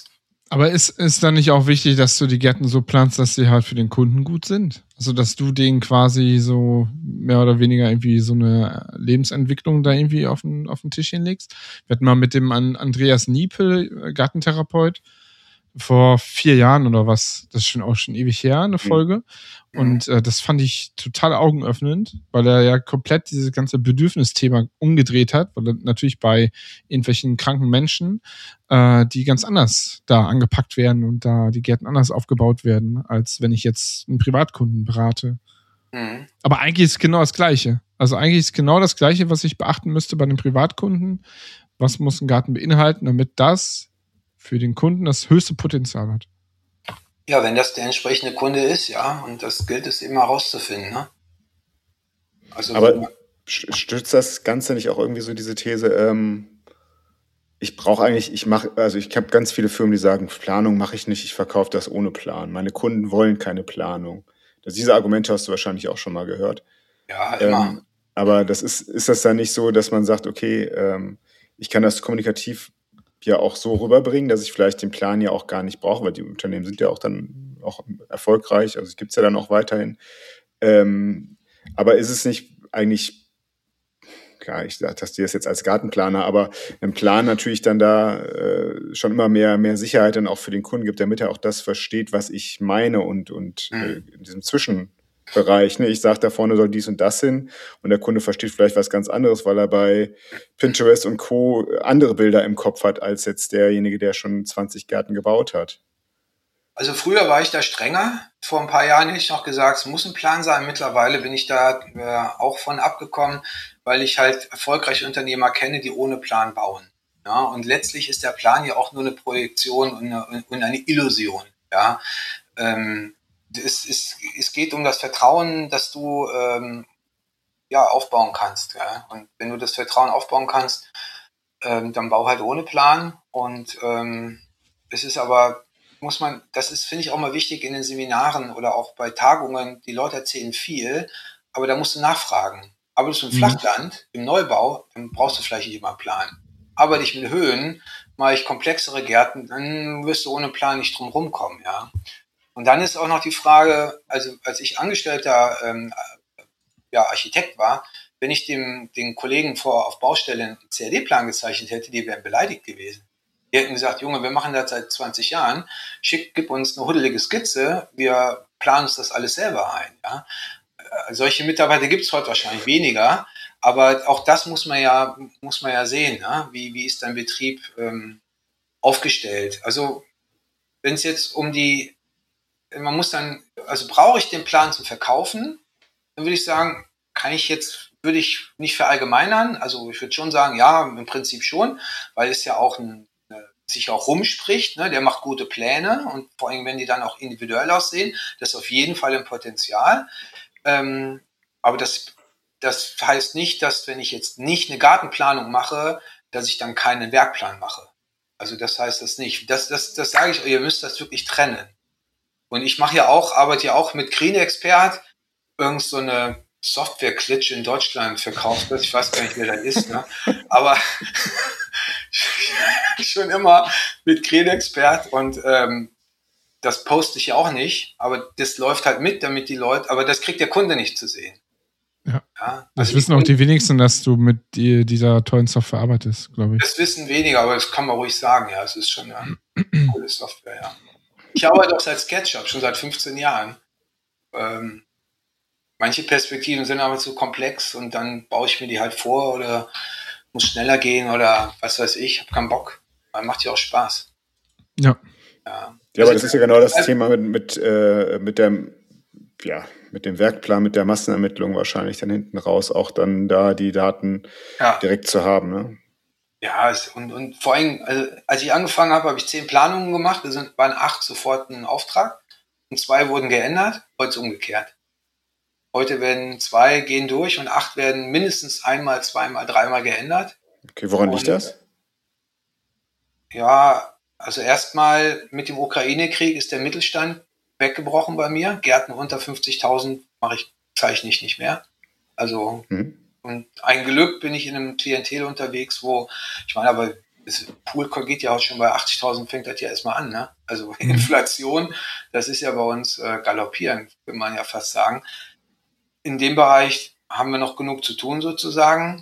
Aber ist dann nicht auch wichtig, dass du die Gärten so planst, dass sie halt für den Kunden gut sind? Also, dass du denen quasi so mehr oder weniger irgendwie so eine Lebensentwicklung da irgendwie auf den Tisch hinlegst? Wir hatten mal mit dem Andreas Niepel, Gartentherapeut, vor 4 Jahren oder was, das ist schon ewig her, eine Folge. Und das fand ich total augenöffnend, weil er ja komplett dieses ganze Bedürfnisthema umgedreht hat, weil er natürlich bei irgendwelchen kranken Menschen, die ganz anders da angepackt werden und da die Gärten anders aufgebaut werden, als wenn ich jetzt einen Privatkunden berate. Aber eigentlich ist es genau das Gleiche. Also eigentlich ist genau das Gleiche, was ich beachten müsste bei einem Privatkunden. Was muss ein Garten beinhalten, damit das für den Kunden das höchste Potenzial hat? Ja, wenn das der entsprechende Kunde ist, ja, und das gilt es immer herauszufinden, ne? Also, aber stützt das Ganze nicht auch irgendwie so diese These, ich habe ganz viele Firmen, die sagen, Planung mache ich nicht, ich verkaufe das ohne Plan. Meine Kunden wollen keine Planung. Diese Argumente hast du wahrscheinlich auch schon mal gehört. ja, immer. Aber ist das dann nicht so, dass man sagt, okay, ich kann das kommunikativ ja auch so rüberbringen, dass ich vielleicht den Plan ja auch gar nicht brauche, weil die Unternehmen sind ja auch dann auch erfolgreich, also es gibt es ja dann auch weiterhin. Aber ist es nicht eigentlich, klar, ich tastiere es jetzt als Gartenplaner, aber ein Plan natürlich dann da schon immer mehr Sicherheit dann auch für den Kunden gibt, damit er auch das versteht, was ich meine und in diesem Zwischenbereich. Ne? Ich sage, da vorne soll dies und das hin und der Kunde versteht vielleicht was ganz anderes, weil er bei Pinterest und Co. andere Bilder im Kopf hat, als jetzt derjenige, der schon 20 Gärten gebaut hat. Also früher war ich da strenger. Vor ein paar Jahren hätte ich noch gesagt, es muss ein Plan sein. Mittlerweile bin ich da auch von abgekommen, weil ich halt erfolgreiche Unternehmer kenne, die ohne Plan bauen. Ja, und letztlich ist der Plan ja auch nur eine Projektion und eine Illusion. Ja, es geht um das Vertrauen, das du aufbauen kannst. Ja? Und wenn du das Vertrauen aufbauen kannst, dann bau halt ohne Plan. Und es ist aber das ist, finde ich, auch mal wichtig in den Seminaren oder auch bei Tagungen. Die Leute erzählen viel, aber da musst du nachfragen. Arbeitest du im Flachland, im Neubau, dann brauchst du vielleicht nicht immer einen Plan. Arbeite ich mit Höhen, mache ich komplexere Gärten, dann wirst du ohne Plan nicht drum rumkommen, ja. Und dann ist auch noch die Frage, also als ich angestellter Architekt war, wenn ich den Kollegen auf Baustelle einen CAD-Plan gezeichnet hätte, die wären beleidigt gewesen. Die hätten gesagt, Junge, wir machen das seit 20 Jahren, gib uns eine huddelige Skizze, wir planen uns das alles selber ein. Ja? Solche Mitarbeiter gibt es heute wahrscheinlich weniger, aber auch das muss man ja sehen. Ne? Wie ist dein Betrieb aufgestellt? Also wenn es jetzt brauche ich den Plan zum Verkaufen, dann würde ich sagen, würde ich nicht verallgemeinern. Also ich würde schon sagen, ja, im Prinzip schon, weil es ja auch sich auch rumspricht, ne? Der macht gute Pläne und vor allem, wenn die dann auch individuell aussehen, das ist auf jeden Fall ein Potenzial. Aber das heißt nicht, dass wenn ich jetzt nicht eine Gartenplanung mache, dass ich dann keinen Werkplan mache. Also das heißt das nicht. Das sage ich, ihr müsst das wirklich trennen. Und ich arbeite ja auch mit Green Expert, irgend so eine Software-Klitsch in Deutschland verkauft wird. Ich weiß gar nicht, wer das ist, ne? Aber schon immer mit Green Expert und das poste ich ja auch nicht, aber das läuft halt mit, damit die Leute, aber das kriegt der Kunde nicht zu sehen. Ja. Das wissen auch die wenigsten, dass du mit dieser tollen Software arbeitest, glaube ich. Das wissen weniger, aber das kann man ruhig sagen, ja. Es ist schon eine coole Software, ja. Ich arbeite auch seit SketchUp, schon seit 15 Jahren. Manche Perspektiven sind aber zu komplex und dann baue ich mir die halt vor oder muss schneller gehen oder was weiß ich, habe keinen Bock. Aber macht ja auch Spaß. Ja. Ja, aber das ist ja genau das Thema mit dem Werkplan, mit der Massenermittlung wahrscheinlich dann hinten raus, auch dann da die Daten direkt zu haben. Ne? Ja, und vor allem, also, als ich angefangen habe ich 10 Planungen gemacht, waren 8 sofort ein Auftrag und 2 wurden geändert, heute ist umgekehrt. Heute werden 2 gehen durch und 8 werden mindestens einmal, zweimal, dreimal geändert. Okay, woran liegt das? Ja, also erstmal mit dem Ukraine-Krieg ist der Mittelstand weggebrochen bei mir. Gärten unter 50.000 zeichne ich nicht mehr. Also, und ein Glück bin ich in einem Klientel unterwegs, aber Pool geht ja auch schon bei 80.000, fängt das ja erstmal an, ne? Also Inflation, das ist ja bei uns galoppierend, kann man ja fast sagen. In dem Bereich haben wir noch genug zu tun sozusagen.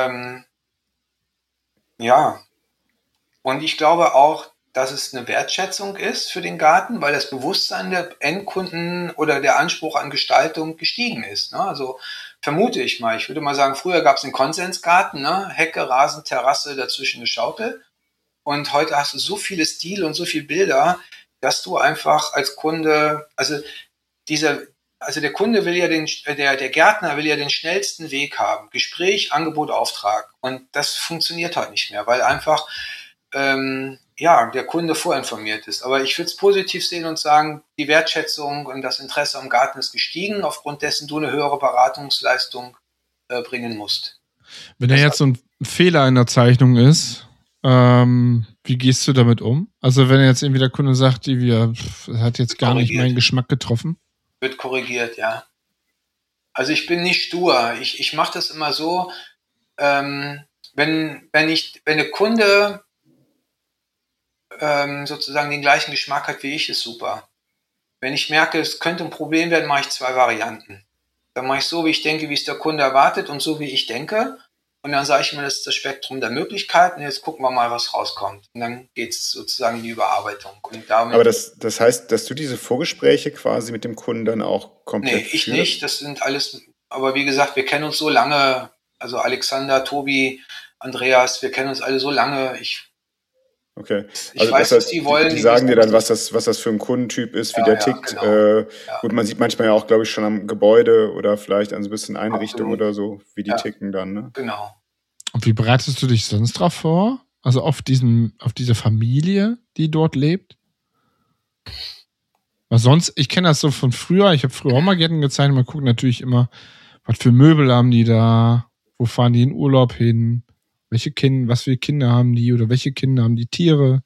Ja, und ich glaube auch, dass es eine Wertschätzung ist für den Garten, weil das Bewusstsein der Endkunden oder der Anspruch an Gestaltung gestiegen ist. Ne? Also vermute ich mal, ich würde mal sagen, früher gab es einen Konsensgarten, ne? Hecke, Rasen, Terrasse, dazwischen eine Schaukel. Und heute hast du so viele Stile und so viele Bilder, dass du einfach als Kunde, der Kunde will ja der Gärtner will ja den schnellsten Weg haben. Gespräch, Angebot, Auftrag. Und das funktioniert halt nicht mehr, weil einfach der Kunde vorinformiert ist. Aber ich würde es positiv sehen und sagen, die Wertschätzung und das Interesse am Garten ist gestiegen, aufgrund dessen du eine höhere Beratungsleistung bringen musst. Wenn da jetzt so ein Fehler in der Zeichnung ist, wie gehst du damit um? Also wenn jetzt irgendwie der Kunde sagt, das hat jetzt gar nicht meinen Geschmack getroffen. Wird korrigiert, ja. Also ich bin nicht stur. Ich mache das immer so, wenn der Kunde sozusagen den gleichen Geschmack hat wie ich, ist super. Wenn ich merke, es könnte ein Problem werden, mache ich 2 Varianten. Dann mache ich so, wie ich denke, wie es der Kunde erwartet und so, wie ich denke. Und dann sage ich mir, das ist das Spektrum der Möglichkeiten. Jetzt gucken wir mal, was rauskommt. Und dann geht es sozusagen in die Überarbeitung. Und damit aber das heißt, dass du diese Vorgespräche quasi mit dem Kunden dann auch komplett Nee, ich nicht. Das sind alles, aber wie gesagt, wir kennen uns so lange. Also Alexander, Tobi, Andreas, wir kennen uns alle so lange. Okay. Ich weiß, was die wollen. Die sagen dir dann, was das für ein Kundentyp ist, wie der tickt. Genau. Gut, man sieht manchmal ja auch, glaube ich, schon am Gebäude oder vielleicht an so ein bisschen Einrichtung oder so, wie die ticken dann. Ne? Genau. Und wie bereitest du dich sonst drauf vor? Also auf diese Familie, die dort lebt? Weil sonst, ich kenne das so von früher, ich habe früher auch mal Gärten gezeichnet, man guckt natürlich immer, was für Möbel haben die da, wo fahren die in Urlaub hin, was für Kinder haben die oder welche Kinder haben die Tiere?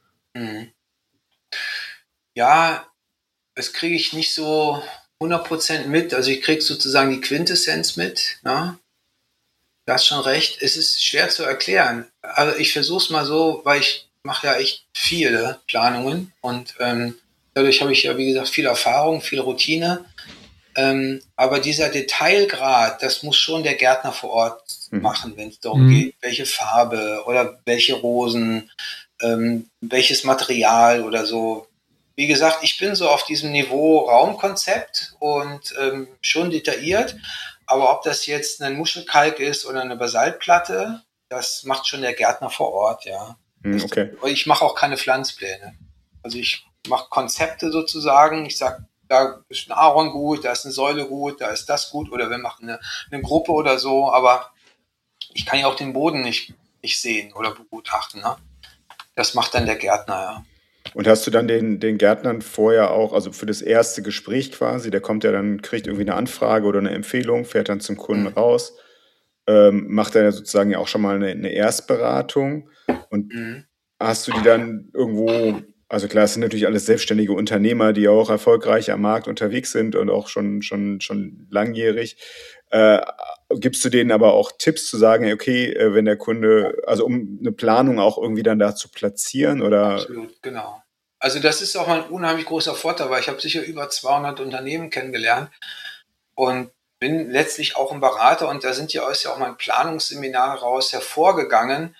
Ja, das kriege ich nicht so 100% mit. Also ich kriege sozusagen die Quintessenz mit. Ne? Du hast schon recht. Es ist schwer zu erklären. Also ich versuche es mal so, weil ich mache ja echt viele Planungen und dadurch habe ich ja, wie gesagt, viel Erfahrung, viel Routine. Aber dieser Detailgrad, das muss schon der Gärtner vor Ort machen, wenn es darum geht, welche Farbe oder welche Rosen, welches Material oder so. Wie gesagt, ich bin so auf diesem Niveau Raumkonzept und schon detailliert, aber ob das jetzt ein Muschelkalk ist oder eine Basaltplatte, das macht schon der Gärtner vor Ort, ja. Okay. Ich mache auch keine Pflanzpläne. Also ich mache Konzepte sozusagen, ich sage, da ist ein Ahorn gut, da ist eine Säule gut, da ist das gut oder wir machen eine Gruppe oder so, aber ich kann ja auch den Boden nicht sehen oder begutachten. Ne? Das macht dann der Gärtner, ja. Und hast du dann den Gärtnern vorher auch, also für das erste Gespräch quasi, der kommt ja dann, kriegt irgendwie eine Anfrage oder eine Empfehlung, fährt dann zum Kunden raus, macht er ja sozusagen ja auch schon mal eine Erstberatung und hast du die dann irgendwo, also klar, es sind natürlich alles selbstständige Unternehmer, die auch erfolgreich am Markt unterwegs sind und auch schon langjährig. Gibst du denen aber auch Tipps zu sagen, okay, wenn der Kunde, also um eine Planung auch irgendwie dann da zu platzieren oder? Absolut, genau. Also das ist auch ein unheimlich großer Vorteil, weil ich habe sicher über 200 Unternehmen kennengelernt und bin letztlich auch ein Berater und da sind ja auch mein Planungsseminar raus hervorgegangen.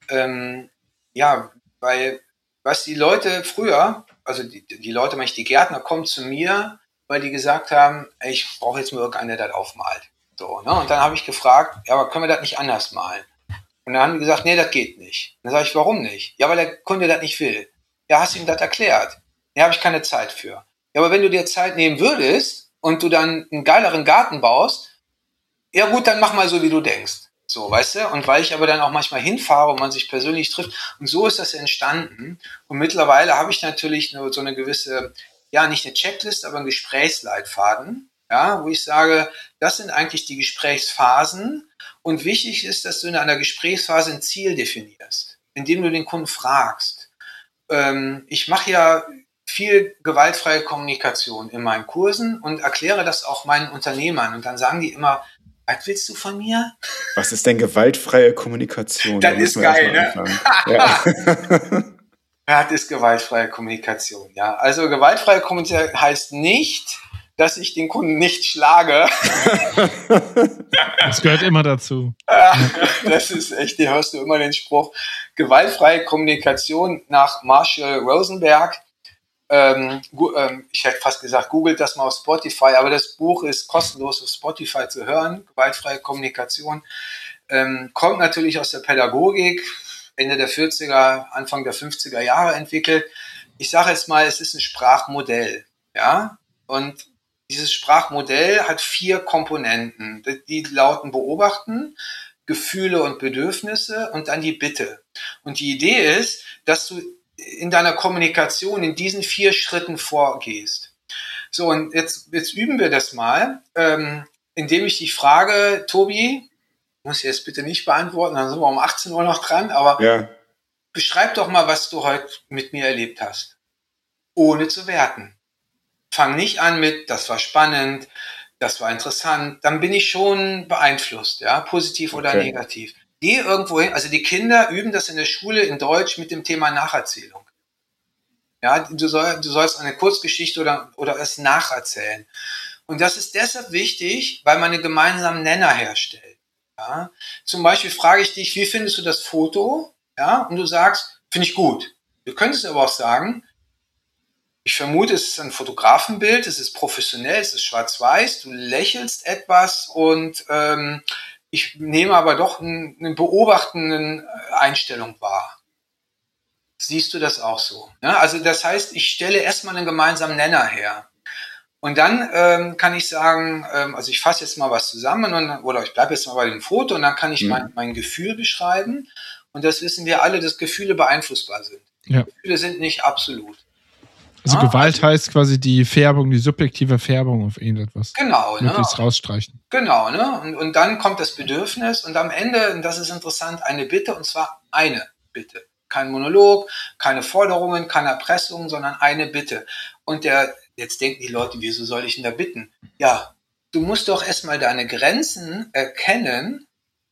Weil was die Leute früher, also die Leute, die Gärtner, kommen zu mir, weil die gesagt haben, ey, ich brauche jetzt mal irgendeinen, der das aufmalt. So, ne? Und dann habe ich gefragt, ja, aber können wir das nicht anders malen? Und dann haben die gesagt, nee, das geht nicht. Und dann sage ich, warum nicht? Ja, weil der Kunde das nicht will. Ja, hast du ihm das erklärt? Ja, habe ich keine Zeit für. Ja, aber wenn du dir Zeit nehmen würdest und du dann einen geileren Garten baust, ja gut, dann mach mal so, wie du denkst. So, weißt du? Und weil ich aber dann auch manchmal hinfahre und man sich persönlich trifft. Und so ist das entstanden. Und mittlerweile habe ich natürlich so eine gewisse, ja, nicht eine Checklist, aber einen Gesprächsleitfaden, ja, wo ich sage, das sind eigentlich die Gesprächsphasen. Und wichtig ist, dass du in einer Gesprächsphase ein Ziel definierst, indem du den Kunden fragst. Ich mache ja viel gewaltfreie Kommunikation in meinen Kursen und erkläre das auch meinen Unternehmern. Und dann sagen die immer, Was willst du von mir? Was ist denn gewaltfreie Kommunikation? Das ist geil, ne? Ja. Das ist gewaltfreie Kommunikation, ja. Also gewaltfreie Kommunikation heißt nicht, dass ich den Kunden nicht schlage. Das gehört immer dazu. Das ist echt, hier hörst du immer den Spruch. Gewaltfreie Kommunikation nach Marshall Rosenberg. Ich hätte fast gesagt, googelt das mal auf Spotify, aber das Buch ist kostenlos auf Spotify zu hören. Gewaltfreie Kommunikation. Kommt natürlich aus der Pädagogik, Ende der 40er, Anfang der 50er Jahre entwickelt. Ich sage jetzt mal, es ist ein Sprachmodell. Ja? Und dieses Sprachmodell hat 4 Komponenten. Die lauten Beobachten, Gefühle und Bedürfnisse und dann die Bitte. Und die Idee ist, dass du in deiner Kommunikation in diesen 4 Schritten vorgehst. So, und jetzt üben wir das mal, indem ich dich frage, Tobi, muss ich jetzt bitte nicht beantworten, dann sind wir um 18 Uhr noch dran, aber ja. Beschreib doch mal, was du heute mit mir erlebt hast, ohne zu werten. Fang nicht an mit, das war spannend, das war interessant, dann bin ich schon beeinflusst, ja, positiv oder negativ. Geh irgendwo hin, also die Kinder üben das in der Schule in Deutsch mit dem Thema Nacherzählung. Ja, du sollst eine Kurzgeschichte oder es nacherzählen. Und das ist deshalb wichtig, weil man einen gemeinsamen Nenner herstellt. Ja? Zum Beispiel frage ich dich, wie findest du das Foto? Ja? Und du sagst, finde ich gut. Du könntest aber auch sagen, ich vermute, es ist ein Fotografenbild, es ist professionell, es ist schwarz-weiß, du lächelst etwas und ich nehme aber doch eine beobachtende Einstellung wahr. Siehst du das auch so? Ja, also das heißt, ich stelle erstmal einen gemeinsamen Nenner her. Und dann kann ich sagen, also ich fasse jetzt mal was zusammen oder ich bleibe jetzt mal bei dem Foto und dann kann ich mein Gefühl beschreiben. Und das wissen wir alle, dass Gefühle beeinflussbar sind. Ja. Gefühle sind nicht absolut. Also Gewalt heißt quasi die Färbung, die subjektive Färbung auf irgendetwas. Genau. Möglichst rausstreichen. Genau, ne? Und dann kommt das Bedürfnis und am Ende, und das ist interessant, eine Bitte, und zwar eine Bitte. Kein Monolog, keine Forderungen, keine Erpressungen, sondern eine Bitte. Und jetzt denken die Leute, wieso soll ich denn da bitten? Ja, du musst doch erstmal deine Grenzen erkennen,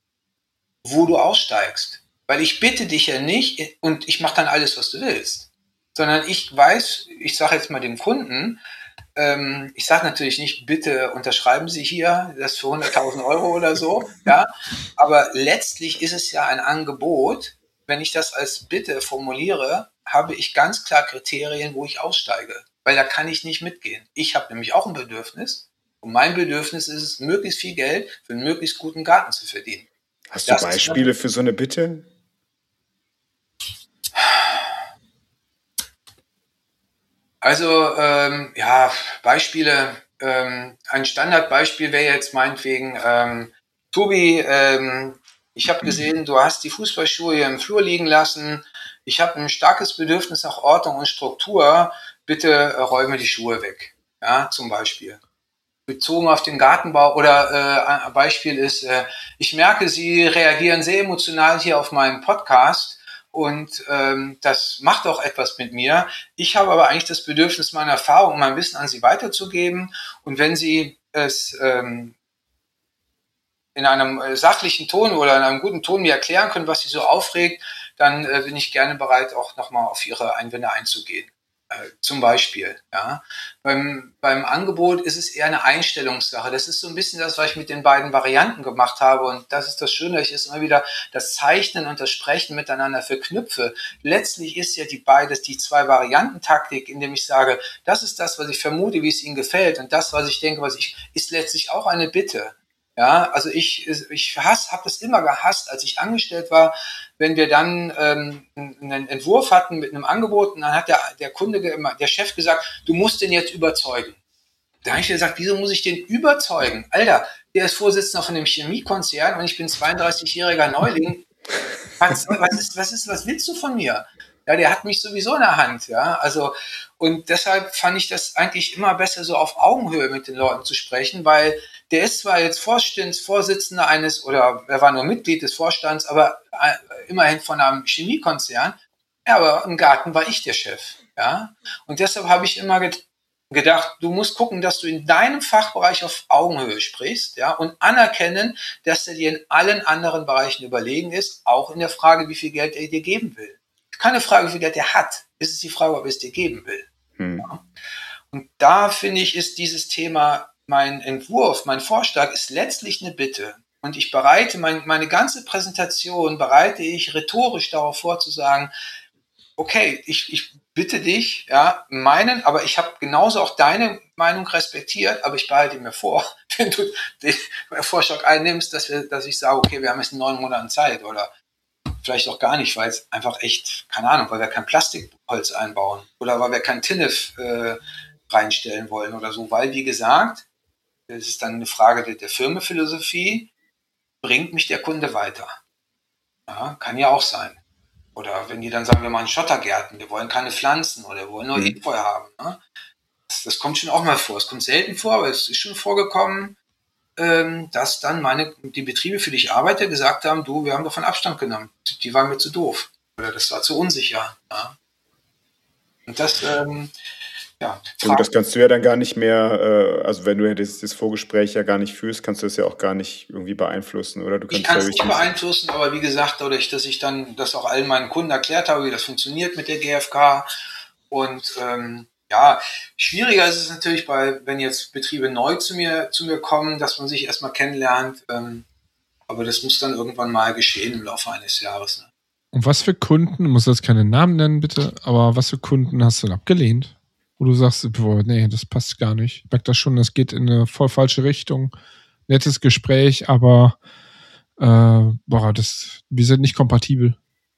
wo du aussteigst. Weil ich bitte dich ja nicht und ich mache dann alles, was du willst. Sondern ich weiß, ich sage jetzt mal dem Kunden, ich sage natürlich nicht, bitte unterschreiben Sie hier das für 100.000 Euro oder so, ja, aber letztlich ist es ja ein Angebot. Wenn ich das als Bitte formuliere, habe ich ganz klar Kriterien, wo ich aussteige, weil da kann ich nicht mitgehen. Ich habe nämlich auch ein Bedürfnis und mein Bedürfnis ist es, möglichst viel Geld für einen möglichst guten Garten zu verdienen. Hast du Beispiele für so eine Bitte? Also, Beispiele. Ein Standardbeispiel wäre jetzt meinetwegen, Tobi, ich habe gesehen, du hast die Fußballschuhe hier im Flur liegen lassen. Ich habe ein starkes Bedürfnis nach Ordnung und Struktur. Bitte räume die Schuhe weg. Ja, zum Beispiel. Bezogen auf den Gartenbau oder ein Beispiel ist, ich merke, Sie reagieren sehr emotional hier auf meinen Podcast. Und das macht auch etwas mit mir. Ich habe aber eigentlich das Bedürfnis, meine Erfahrung und mein Wissen an Sie weiterzugeben. Und wenn Sie es in einem sachlichen Ton oder in einem guten Ton mir erklären können, was Sie so aufregt, dann bin ich gerne bereit, auch nochmal auf Ihre Einwände einzugehen. Zum Beispiel. Ja. Beim Angebot ist es eher eine Einstellungssache. Das ist so ein bisschen das, was ich mit den beiden Varianten gemacht habe. Und das ist das Schöne, dass ich jetzt immer wieder das Zeichnen und das Sprechen miteinander verknüpfe. Letztlich ist ja die 2 Variantentaktik, indem ich sage, das ist das, was ich vermute, wie es Ihnen gefällt. Und das, was ich denke, ist letztlich auch eine Bitte. Ja, also ich habe das immer gehasst, als ich angestellt war, wenn wir dann einen Entwurf hatten mit einem Angebot und dann hat der Chef gesagt, du musst den jetzt überzeugen. Da habe ich gesagt, wieso muss ich den überzeugen? Alter, der ist Vorsitzender von dem Chemiekonzern und ich bin 32-jähriger Neuling. Was willst du von mir? Ja, der hat mich sowieso in der Hand, ja, also, und deshalb fand ich das eigentlich immer besser, so auf Augenhöhe mit den Leuten zu sprechen, weil der ist zwar jetzt Vorstandsvorsitzender oder er war nur Mitglied des Vorstands, aber immerhin von einem Chemiekonzern, ja, aber im Garten war ich der Chef, ja, und deshalb habe ich immer gedacht, du musst gucken, dass du in deinem Fachbereich auf Augenhöhe sprichst, ja, und anerkennen, dass er dir in allen anderen Bereichen überlegen ist, auch in der Frage, wie viel Geld er dir geben will. Keine Frage, wie viel Geld er hat. Es ist die Frage, ob er es dir geben will. Ja. Und da, finde ich, ist dieses Thema, mein Entwurf, mein Vorschlag ist letztlich eine Bitte. Und ich bereite meine ganze Präsentation, bereite ich rhetorisch darauf vor, zu sagen, okay, ich bitte dich, ja, aber ich habe genauso auch deine Meinung respektiert, aber ich behalte mir vor, wenn du den Vorschlag einnimmst, dass ich sage, okay, wir haben jetzt 9 Monate Zeit oder vielleicht auch gar nicht, weil es einfach echt, keine Ahnung, weil wir kein Plastikholz einbauen oder weil wir kein Tinnef reinstellen wollen oder so, weil, wie gesagt, das ist dann eine Frage der Firmenphilosophie, bringt mich der Kunde weiter. Ja, kann ja auch sein. Oder wenn die dann sagen, wir machen Schottergärten, wir wollen keine Pflanzen oder wir wollen nur Efeu haben. Ne? Das kommt schon auch mal vor. Es kommt selten vor, aber es ist schon vorgekommen, dass dann die Betriebe, für die ich arbeite, gesagt haben, du, wir haben davon Abstand genommen. Die waren mir zu doof. Oder das war zu unsicher. Ja? Und das, und das kannst du ja dann gar nicht mehr, also wenn du ja das Vorgespräch ja gar nicht führst, kannst du das ja auch gar nicht irgendwie beeinflussen, oder? Ich kann es nicht beeinflussen, aber wie gesagt, dadurch, dass ich dann das auch allen meinen Kunden erklärt habe, wie das funktioniert mit der GfK und schwieriger ist es natürlich, wenn jetzt Betriebe neu zu mir kommen, dass man sich erstmal kennenlernt, aber das muss dann irgendwann mal geschehen im Laufe eines Jahres. Ne? Und was für Kunden, du musst jetzt keine Namen nennen, bitte, aber was für Kunden hast du denn abgelehnt? Wo du sagst, boah, nee, das passt gar nicht. Ich merke das schon, das geht in eine voll falsche Richtung. Nettes Gespräch, aber wir sind nicht kompatibel.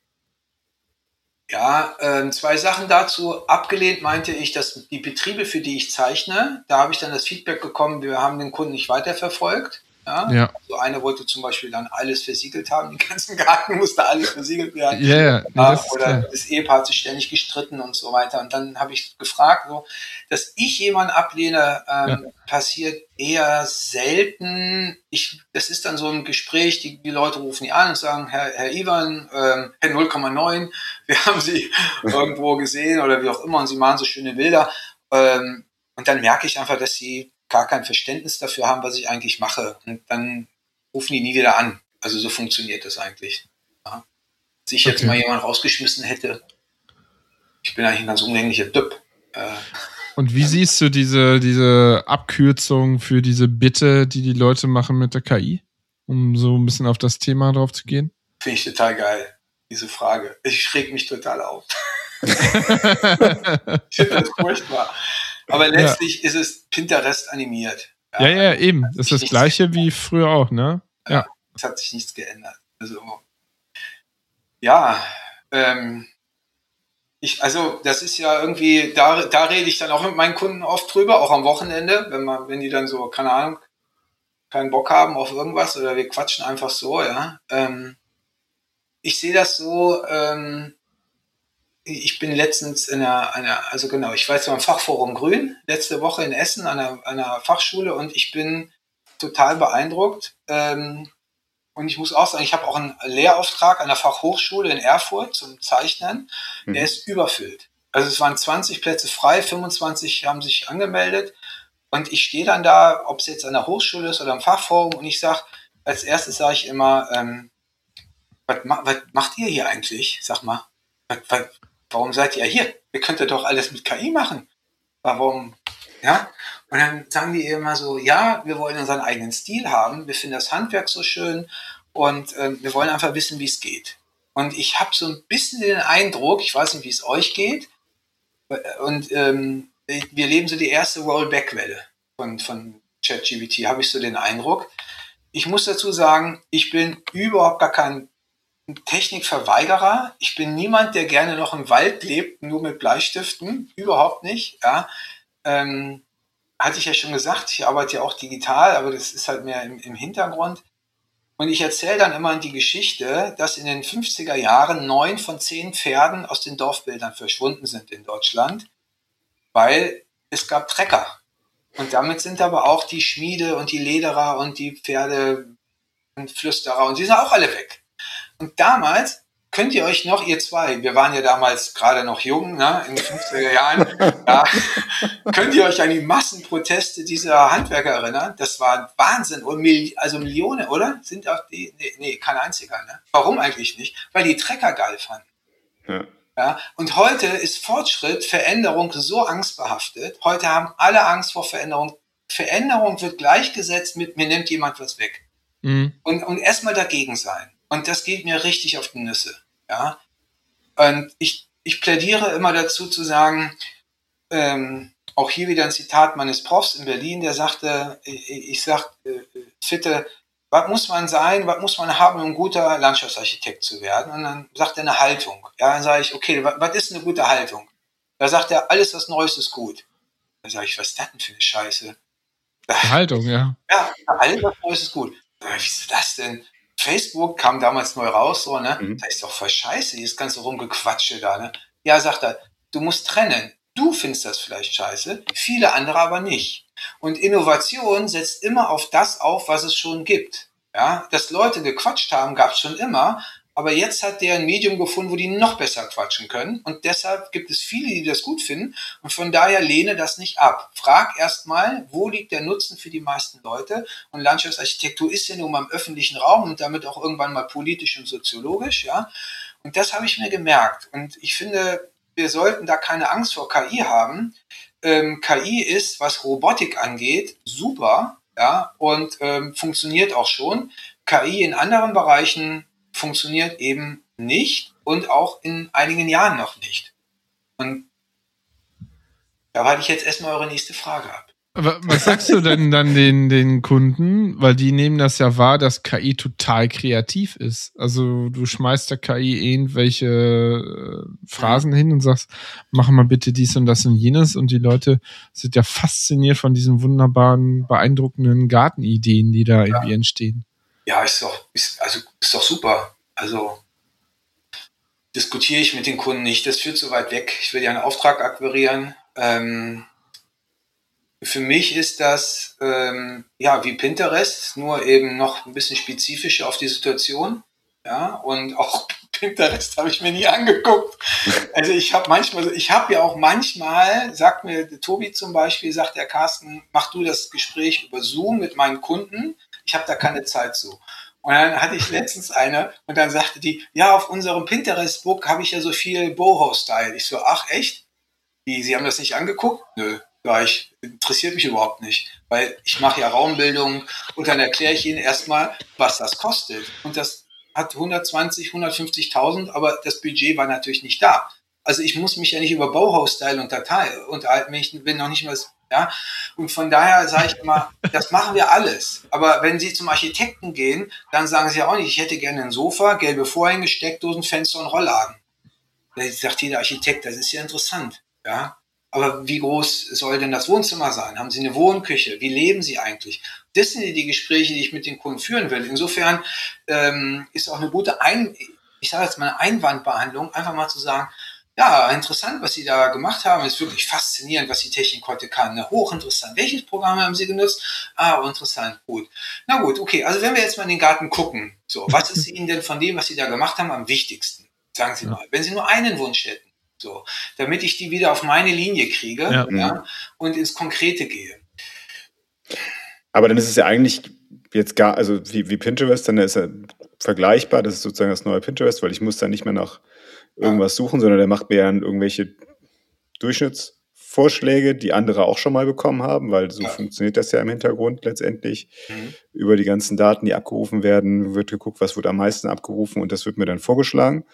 Ja, 2 Sachen dazu. Abgelehnt meinte ich, dass die Betriebe, für die ich zeichne, da habe ich dann das Feedback bekommen, wir haben den Kunden nicht weiterverfolgt. Ja. Also einer wollte zum Beispiel dann alles versiegelt haben, den ganzen Garten musste alles versiegelt werden. Oder das Ehepaar hat sich ständig gestritten und so weiter. Und dann habe ich gefragt, so, dass ich jemanden ablehne, passiert eher selten. Das ist dann so ein Gespräch, die Leute rufen die an und sagen, Herr Iwan, Herr 0,9, wir haben Sie irgendwo gesehen oder wie auch immer und Sie machen so schöne Bilder. Und dann merke ich einfach, dass sie gar kein Verständnis dafür haben, was ich eigentlich mache. Und dann rufen die nie wieder an. Also so funktioniert das eigentlich. Ja. Als ich jetzt mal jemanden rausgeschmissen hätte, ich bin eigentlich ein ganz umgänglicher Typ. Und wie siehst du diese Abkürzung für diese Bitte, die Leute machen mit der KI? Um so ein bisschen auf das Thema drauf zu gehen? Finde ich total geil, diese Frage. Ich schräg mich total auf. Ich finde das furchtbar. Aber letztlich ist es Pinterest animiert. Ja, eben. Das ist das Gleiche wie früher auch, ne? Ja. Es hat sich nichts geändert. Also, das ist ja irgendwie, da rede ich dann auch mit meinen Kunden oft drüber, auch am Wochenende, wenn die dann so, keine Ahnung, keinen Bock haben auf irgendwas oder wir quatschen einfach so, ja. Ich sehe das so, ich bin letztens ich war jetzt beim Fachforum Grün, letzte Woche in Essen an einer Fachschule und ich bin total beeindruckt. Und ich muss auch sagen, ich habe auch einen Lehrauftrag an der Fachhochschule in Erfurt zum Zeichnen. Der ist überfüllt. Also es waren 20 Plätze frei, 25 haben sich angemeldet. Und ich stehe dann da, ob es jetzt an der Hochschule ist oder am Fachforum und als erstes sage ich immer, was macht ihr hier eigentlich? Sag mal, warum seid ihr hier? Ihr könnt ja doch alles mit KI machen. Warum? Ja? Und dann sagen die immer so, ja, wir wollen unseren eigenen Stil haben, wir finden das Handwerk so schön und wir wollen einfach wissen, wie es geht. Und ich habe so ein bisschen den Eindruck, ich weiß nicht, wie es euch geht, und wir leben so die erste Rollback-Welle von ChatGPT, habe ich so den Eindruck. Ich muss dazu sagen, ich bin überhaupt gar kein Technikverweigerer. Ich bin niemand, der gerne noch im Wald lebt, nur mit Bleistiften. Überhaupt nicht. Ja. Hatte ich ja schon gesagt, ich arbeite ja auch digital, aber das ist halt mehr im Hintergrund. Und ich erzähle dann immer die Geschichte, dass in den 50er Jahren 9 von 10 Pferden aus den Dorfbildern verschwunden sind in Deutschland, weil es gab Trecker. Und damit sind aber auch die Schmiede und die Lederer und die Pferde und Flüsterer und die sind auch alle weg. Und damals könnt ihr euch noch, ihr zwei, wir waren ja damals gerade noch jung, ne, in den 50er Jahren, ja, könnt ihr euch an die Massenproteste dieser Handwerker erinnern? Das war Wahnsinn. Und also Millionen, oder? Sind auch die, nee, kein einziger, ne? Warum eigentlich nicht? Weil die Trecker geil fanden. Ja. Ja, und heute ist Fortschritt, Veränderung so angstbehaftet. Heute haben alle Angst vor Veränderung. Veränderung wird gleichgesetzt mit, mir nimmt jemand was weg. Und erstmal dagegen sein. Und das geht mir richtig auf die Nüsse. Ja? Und ich plädiere immer dazu zu sagen, auch hier wieder ein Zitat meines Profs in Berlin, der sagte, Fitte, was muss man sein, was muss man haben, um ein guter Landschaftsarchitekt zu werden? Und dann sagt er eine Haltung. Ja, dann sage ich, okay, was ist eine gute Haltung? Da sagt er, alles was Neues ist gut. Da sage ich, was ist das denn für eine Scheiße? Haltung, ja. Ja, alles was Neues ist gut. Da sag ich, wie ist das denn? Facebook kam damals neu raus, so, ne? Das ist doch voll scheiße, dieses ganze Rumgequatsche da, ne? Ja, sagt er, du musst trennen. Du findest das vielleicht scheiße, viele andere aber nicht. Und Innovation setzt immer auf das auf, was es schon gibt. Ja, dass Leute gequatscht haben, gab es schon immer, aber jetzt hat der ein Medium gefunden, wo die noch besser quatschen können. Und deshalb gibt es viele, die das gut finden. Und von daher lehne das nicht ab. Frag erstmal, wo liegt der Nutzen für die meisten Leute? Und Landschaftsarchitektur ist ja nun mal im öffentlichen Raum und damit auch irgendwann mal politisch und soziologisch. Ja, und das habe ich mir gemerkt. Und ich finde, wir sollten da keine Angst vor KI haben. KI ist, was Robotik angeht, super, ja, und funktioniert auch schon. KI in anderen Bereichen funktioniert eben nicht und auch in einigen Jahren noch nicht. Und da warte ich jetzt erstmal eure nächste Frage ab. Was sagst du denn dann den Kunden? Weil die nehmen das ja wahr, dass KI total kreativ ist. Also du schmeißt der KI irgendwelche Phrasen hin und sagst, mach mal bitte dies und das und jenes. Und die Leute sind ja fasziniert von diesen wunderbaren, beeindruckenden Gartenideen, die da irgendwie entstehen. Ja, ist doch super. Also diskutiere ich mit den Kunden nicht. Das führt zu weit weg. Ich will ja einen Auftrag akquirieren. Für mich ist das wie Pinterest, nur eben noch ein bisschen spezifischer auf die Situation. Ja, und auch Pinterest habe ich mir nie angeguckt. Also ich habe manchmal, sagt mir Tobi zum Beispiel, sagt der Carsten, mach du das Gespräch über Zoom mit meinen Kunden. Ich habe da keine Zeit zu. Und dann hatte ich letztens eine und dann sagte die, ja, auf unserem Pinterest-Book habe ich ja so viel Boho-Style. Ich so, ach echt? Wie, Sie haben das nicht angeguckt? Nö. Ja, interessiert mich überhaupt nicht, weil ich mache ja Raumbildung und dann erkläre ich Ihnen erstmal, was das kostet. Und das hat 120, 150.000, aber das Budget war natürlich nicht da. Also ich muss mich ja nicht über Bauhaus-Style unterhalten, ich bin noch nicht mal, ja. Und von daher sage ich immer, das machen wir alles. Aber wenn Sie zum Architekten gehen, dann sagen Sie auch nicht, ich hätte gerne ein Sofa, gelbe Vorhänge, Steckdosen, Fenster und Rollladen. Da sagt jeder Architekt, das ist ja interessant, ja. Aber wie groß soll denn das Wohnzimmer sein? Haben Sie eine Wohnküche? Wie leben Sie eigentlich? Das sind die Gespräche, die ich mit den Kunden führen will. Insofern ist auch eine gute Einwandbehandlung, einfach mal zu sagen, ja, interessant, was Sie da gemacht haben, ist wirklich faszinierend, was die Technik heute kann. Hochinteressant. Welches Programm haben Sie genutzt? Interessant, gut. Na gut, okay, also wenn wir jetzt mal in den Garten gucken, so, was ist Ihnen denn von dem, was Sie da gemacht haben, am wichtigsten? Sagen Sie mal, wenn Sie nur einen Wunsch hätten. So, damit ich die wieder auf meine Linie kriege und ins Konkrete gehe. Aber dann ist es ja eigentlich jetzt also wie Pinterest, dann ist ja vergleichbar, das ist sozusagen das neue Pinterest, weil ich muss dann nicht mehr nach irgendwas suchen, sondern der macht mir dann irgendwelche Durchschnittsvorschläge, die andere auch schon mal bekommen haben, weil so funktioniert das ja im Hintergrund letztendlich. Über die ganzen Daten, die abgerufen werden, wird geguckt, was wird am meisten abgerufen und das wird mir dann vorgeschlagen.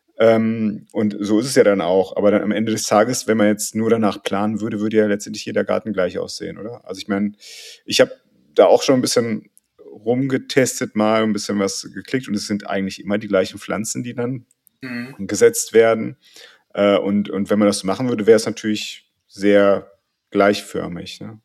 Und so ist es ja dann auch. Aber dann am Ende des Tages, wenn man jetzt nur danach planen würde, würde ja letztendlich jeder Garten gleich aussehen, oder? Also ich meine, ich habe da auch schon ein bisschen rumgetestet, mal ein bisschen was geklickt und es sind eigentlich immer die gleichen Pflanzen, die dann gesetzt werden. Und wenn man das so machen würde, wäre es natürlich sehr gleichförmig, ne?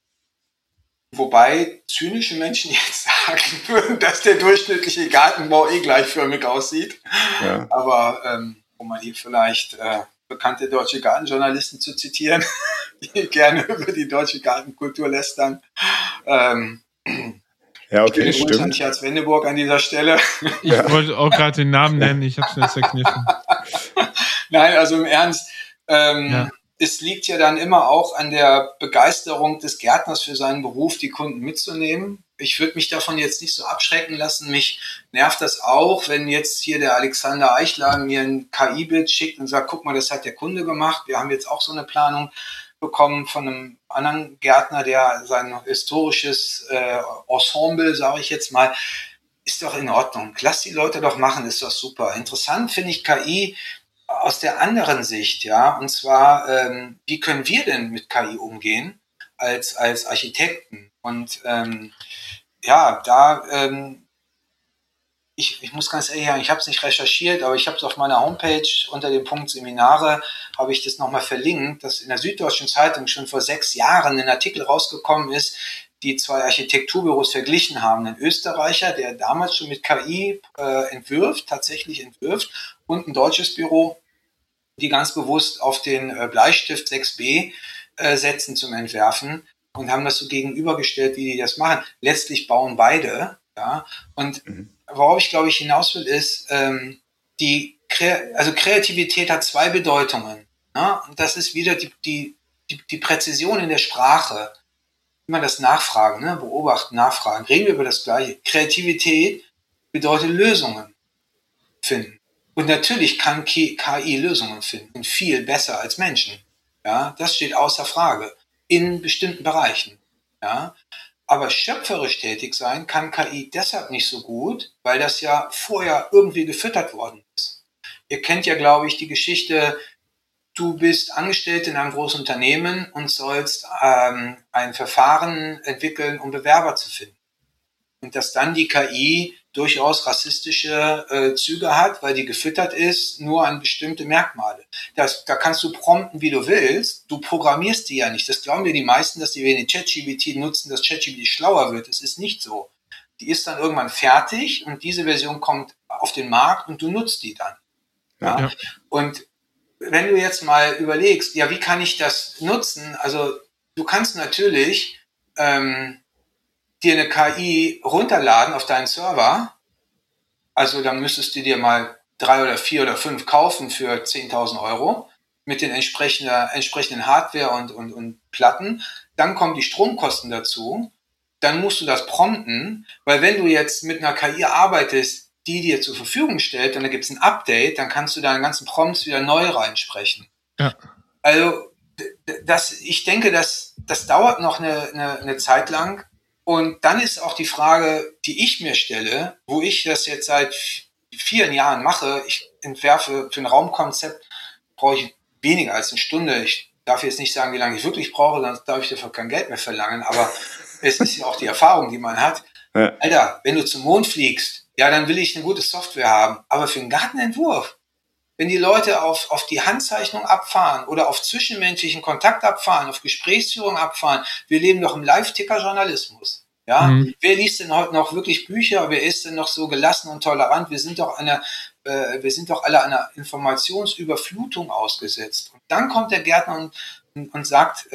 Wobei zynische Menschen jetzt sagen würden, dass der durchschnittliche Gartenbau gleichförmig aussieht. Ja. Aber um mal hier vielleicht bekannte deutsche Gartenjournalisten zu zitieren, die gerne über die deutsche Gartenkultur lästern. Ja, okay, Ich bin stimmt. Hans Wendeburg an dieser Stelle. Ich wollte auch gerade den Namen nennen, ich habe es mir verkniffen. Nein, also im Ernst, es liegt ja dann immer auch an der Begeisterung des Gärtners für seinen Beruf, die Kunden mitzunehmen. Ich würde mich davon jetzt nicht so abschrecken lassen. Mich nervt das auch, wenn jetzt hier der Alexander Eichler mir ein KI-Bild schickt und sagt, guck mal, das hat der Kunde gemacht. Wir haben jetzt auch so eine Planung bekommen von einem anderen Gärtner, der sein historisches Ensemble, sage ich jetzt mal, ist doch in Ordnung. Lass die Leute doch machen, ist doch super. Interessant finde ich KI aus der anderen Sicht, ja, und zwar, wie können wir denn mit KI umgehen als Architekten? Und ich muss ganz ehrlich sagen, ich habe es nicht recherchiert, aber ich habe es auf meiner Homepage unter dem Punkt Seminare, habe ich das nochmal verlinkt, dass in der Süddeutschen Zeitung schon vor 6 Jahren ein Artikel rausgekommen ist, die 2 Architekturbüros verglichen haben. Ein Österreicher, der damals schon mit KI tatsächlich entwirft, und ein deutsches Büro, die ganz bewusst auf den Bleistift 6B setzen zum Entwerfen und haben das so gegenübergestellt, wie die das machen. Letztlich bauen beide, ja, und worauf ich, glaube ich, hinaus will, ist, Kreativität hat 2 Bedeutungen. Ne? Und das ist wieder die Präzision in der Sprache. Immer das Nachfragen, ne? Beobachten, nachfragen. Reden wir über das Gleiche. Kreativität bedeutet Lösungen finden. Und natürlich kann KI Lösungen finden und viel besser als Menschen. Ja? Das steht außer Frage. In bestimmten Bereichen. Ja? Aber schöpferisch tätig sein kann KI deshalb nicht so gut, weil das ja vorher irgendwie gefüttert worden ist. Ihr kennt ja, glaube ich, die Geschichte, du bist angestellt in einem großen Unternehmen und sollst ein Verfahren entwickeln, um Bewerber zu finden. Und dass dann die KI durchaus rassistische Züge hat, weil die gefüttert ist, nur an bestimmte Merkmale. Da kannst du prompten, wie du willst. Du programmierst die ja nicht. Das glauben dir die meisten, dass die, wenn die ChatGPT nutzen, dass ChatGPT schlauer wird. Das ist nicht so. Die ist dann irgendwann fertig und diese Version kommt auf den Markt und du nutzt die dann. Ja? Und wenn du jetzt mal überlegst, ja, wie kann ich das nutzen? Also du kannst natürlich dir eine KI runterladen auf deinen Server. Also dann müsstest du dir mal 3 oder 4 oder 5 kaufen für 10.000 Euro mit den entsprechenden Hardware und Platten. Dann kommen die Stromkosten dazu. Dann musst du das prompten, weil wenn du jetzt mit einer KI arbeitest, die dir zur Verfügung stellt und da gibt es ein Update, dann kannst du deine ganzen Prompts wieder neu reinsprechen. Ja. Also ich denke, das dauert noch eine Zeit lang. Und dann ist auch die Frage, die ich mir stelle, wo ich das jetzt seit 4 Jahren mache, ich entwerfe für ein Raumkonzept, brauche ich weniger als eine Stunde. Ich darf jetzt nicht sagen, wie lange ich wirklich brauche, sonst darf ich dafür kein Geld mehr verlangen, aber es ist ja auch die Erfahrung, die man hat. Ja. Alter, wenn du zum Mond fliegst, ja, dann will ich eine gute Software haben, aber für einen Gartenentwurf, wenn die Leute auf die Handzeichnung abfahren oder auf zwischenmenschlichen Kontakt abfahren, auf Gesprächsführung abfahren, wir leben doch im Live-Ticker-Journalismus. Ja? Wer liest denn heute noch wirklich Bücher? Wer ist denn noch so gelassen und tolerant? Wir sind doch alle einer Informationsüberflutung ausgesetzt. Und dann kommt der Gärtner und sagt,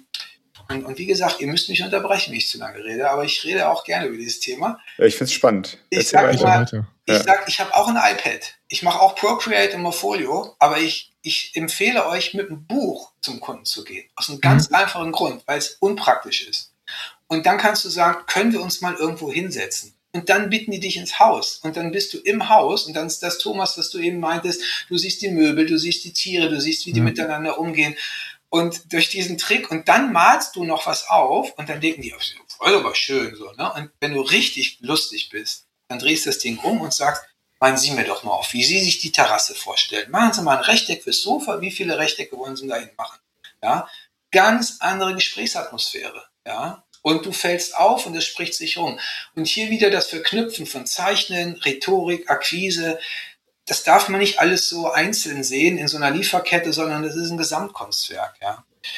und wie gesagt, ihr müsst mich unterbrechen, wenn ich zu lange rede, aber ich rede auch gerne über dieses Thema. Ja, ich finde es spannend. Ich sage, ich habe auch ein iPad. Ich mache auch Procreate und Morpholio, aber ich empfehle euch, mit einem Buch zum Kunden zu gehen. Aus einem ganz einfachen Grund, weil es unpraktisch ist. Und dann kannst du sagen, können wir uns mal irgendwo hinsetzen? Und dann bitten die dich ins Haus. Und dann bist du im Haus und dann ist das, Thomas, was du eben meintest, du siehst die Möbel, du siehst die Tiere, du siehst, wie die miteinander umgehen. Und durch diesen Trick, und dann malst du noch was auf und dann denken die, voll aber schön, so, ne? Und wenn du richtig lustig bist, dann drehst du das Ding um und sagst, malen Sie mir doch mal auf, wie Sie sich die Terrasse vorstellen. Machen Sie mal ein Rechteck fürs Sofa, wie viele Rechtecke wollen Sie dahin machen? Ja? Ganz andere Gesprächsatmosphäre, ja? Und du fällst auf und es spricht sich rum. Und hier wieder das Verknüpfen von Zeichnen, Rhetorik, Akquise, das darf man nicht alles so einzeln sehen in so einer Lieferkette, sondern das ist ein Gesamtkunstwerk. Ja.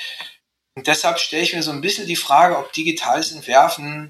Und deshalb stelle ich mir so ein bisschen die Frage, ob digitales Entwerfen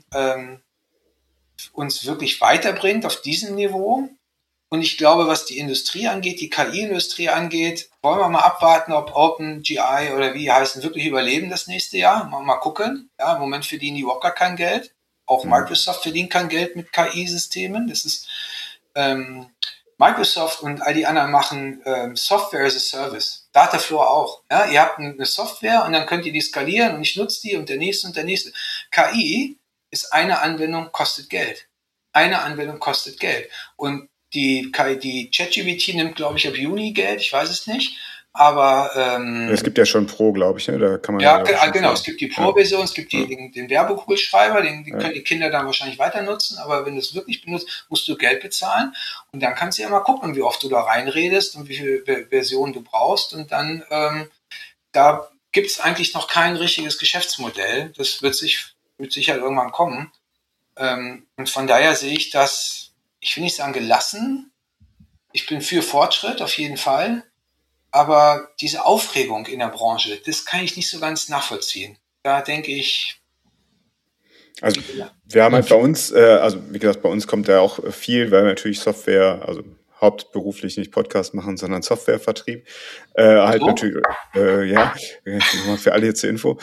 uns wirklich weiterbringt auf diesem Niveau. Und ich glaube, was die Industrie angeht, die KI-Industrie angeht, wollen wir mal abwarten, ob OpenGI oder wie die heißen, wirklich überleben das nächste Jahr. Mal gucken. Ja, im Moment verdienen die überhaupt gar kein Geld. Auch Microsoft verdient kein Geld mit KI-Systemen. Das ist Microsoft und all die anderen machen Software as a Service. Dataflow auch. Ja? Ihr habt eine Software und dann könnt ihr die skalieren und ich nutze die und der nächste und der nächste. KI ist eine Anwendung, kostet Geld. Eine Anwendung kostet Geld. Und die ChatGPT nimmt, glaube ich, ab Juni Geld, ich weiß es nicht. Aber es gibt ja schon Pro, glaube ich, ne? Da kann man genau, es gibt die Pro-Version, es gibt den Werbekugelschreiber, den können die Kinder dann wahrscheinlich weiter nutzen, aber wenn du es wirklich benutzt, musst du Geld bezahlen und dann kannst du ja mal gucken, wie oft du da reinredest und wie viele Versionen du brauchst und dann da gibt es eigentlich noch kein richtiges Geschäftsmodell. Das wird sicher irgendwann kommen. Und von daher sehe ich das, ich will nicht sagen gelassen, ich bin für Fortschritt auf jeden Fall. Aber diese Aufregung in der Branche, das kann ich nicht so ganz nachvollziehen. Da denke ich... Also wir haben halt bei uns, also wie gesagt, bei uns kommt ja auch viel, weil wir natürlich Software, also hauptberuflich nicht Podcast machen, sondern Softwarevertrieb. Halt natürlich, ja, nochmal für alle hier zur Info.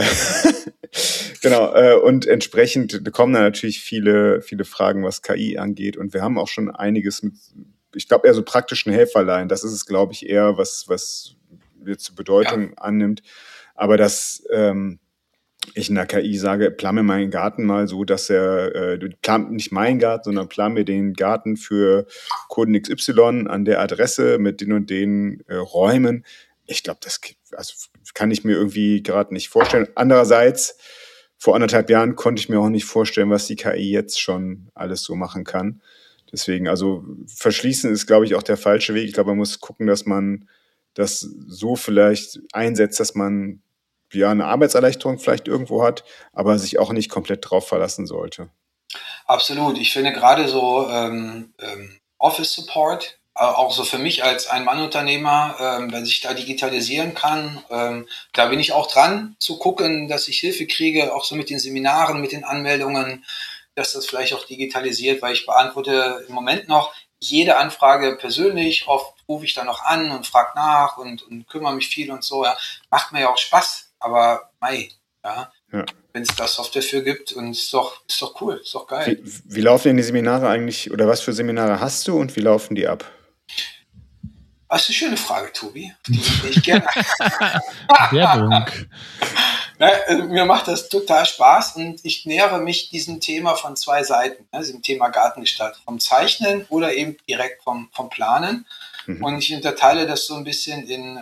Genau, und entsprechend kommen da natürlich viele Fragen, was KI angeht. Und wir haben auch schon einiges mit... Ich glaube eher so praktischen Helferlein, das ist es, glaube ich, eher, was jetzt zur Bedeutung annimmt. Aber dass ich in der KI sage, plan mir meinen Garten mal so, dass du plan nicht meinen Garten, sondern plan mir den Garten für Kunden XY an der Adresse mit den und den Räumen. Ich glaube, das kann ich mir irgendwie gerade nicht vorstellen. Andererseits, vor 1,5 Jahren konnte ich mir auch nicht vorstellen, was die KI jetzt schon alles so machen kann. Deswegen, also verschließen ist, glaube ich, auch der falsche Weg. Ich glaube, man muss gucken, dass man das so vielleicht einsetzt, dass man ja eine Arbeitserleichterung vielleicht irgendwo hat, aber sich auch nicht komplett drauf verlassen sollte. Absolut. Ich finde gerade so Office Support, auch so für mich als Ein-Mann-Unternehmer, wenn ich da digitalisieren kann, da bin ich auch dran zu gucken, dass ich Hilfe kriege, auch so mit den Seminaren, mit den Anmeldungen, dass das vielleicht auch digitalisiert, weil ich beantworte im Moment noch jede Anfrage persönlich. Oft rufe ich da noch an und frage nach und kümmere mich viel und so. Ja. Macht mir ja auch Spaß, aber wenn es da Software für gibt, und ist doch cool, ist doch geil. Wie laufen denn die Seminare eigentlich, oder was für Seminare hast du und wie laufen die ab? Das ist eine schöne Frage, Tobi. Die würde ich gerne. Werbung. Also mir macht das total Spaß und ich nähere mich diesem Thema von 2 Seiten, diesem Thema Gartengestaltung, vom Zeichnen oder eben direkt vom Planen. Mhm. Und ich unterteile das so ein bisschen in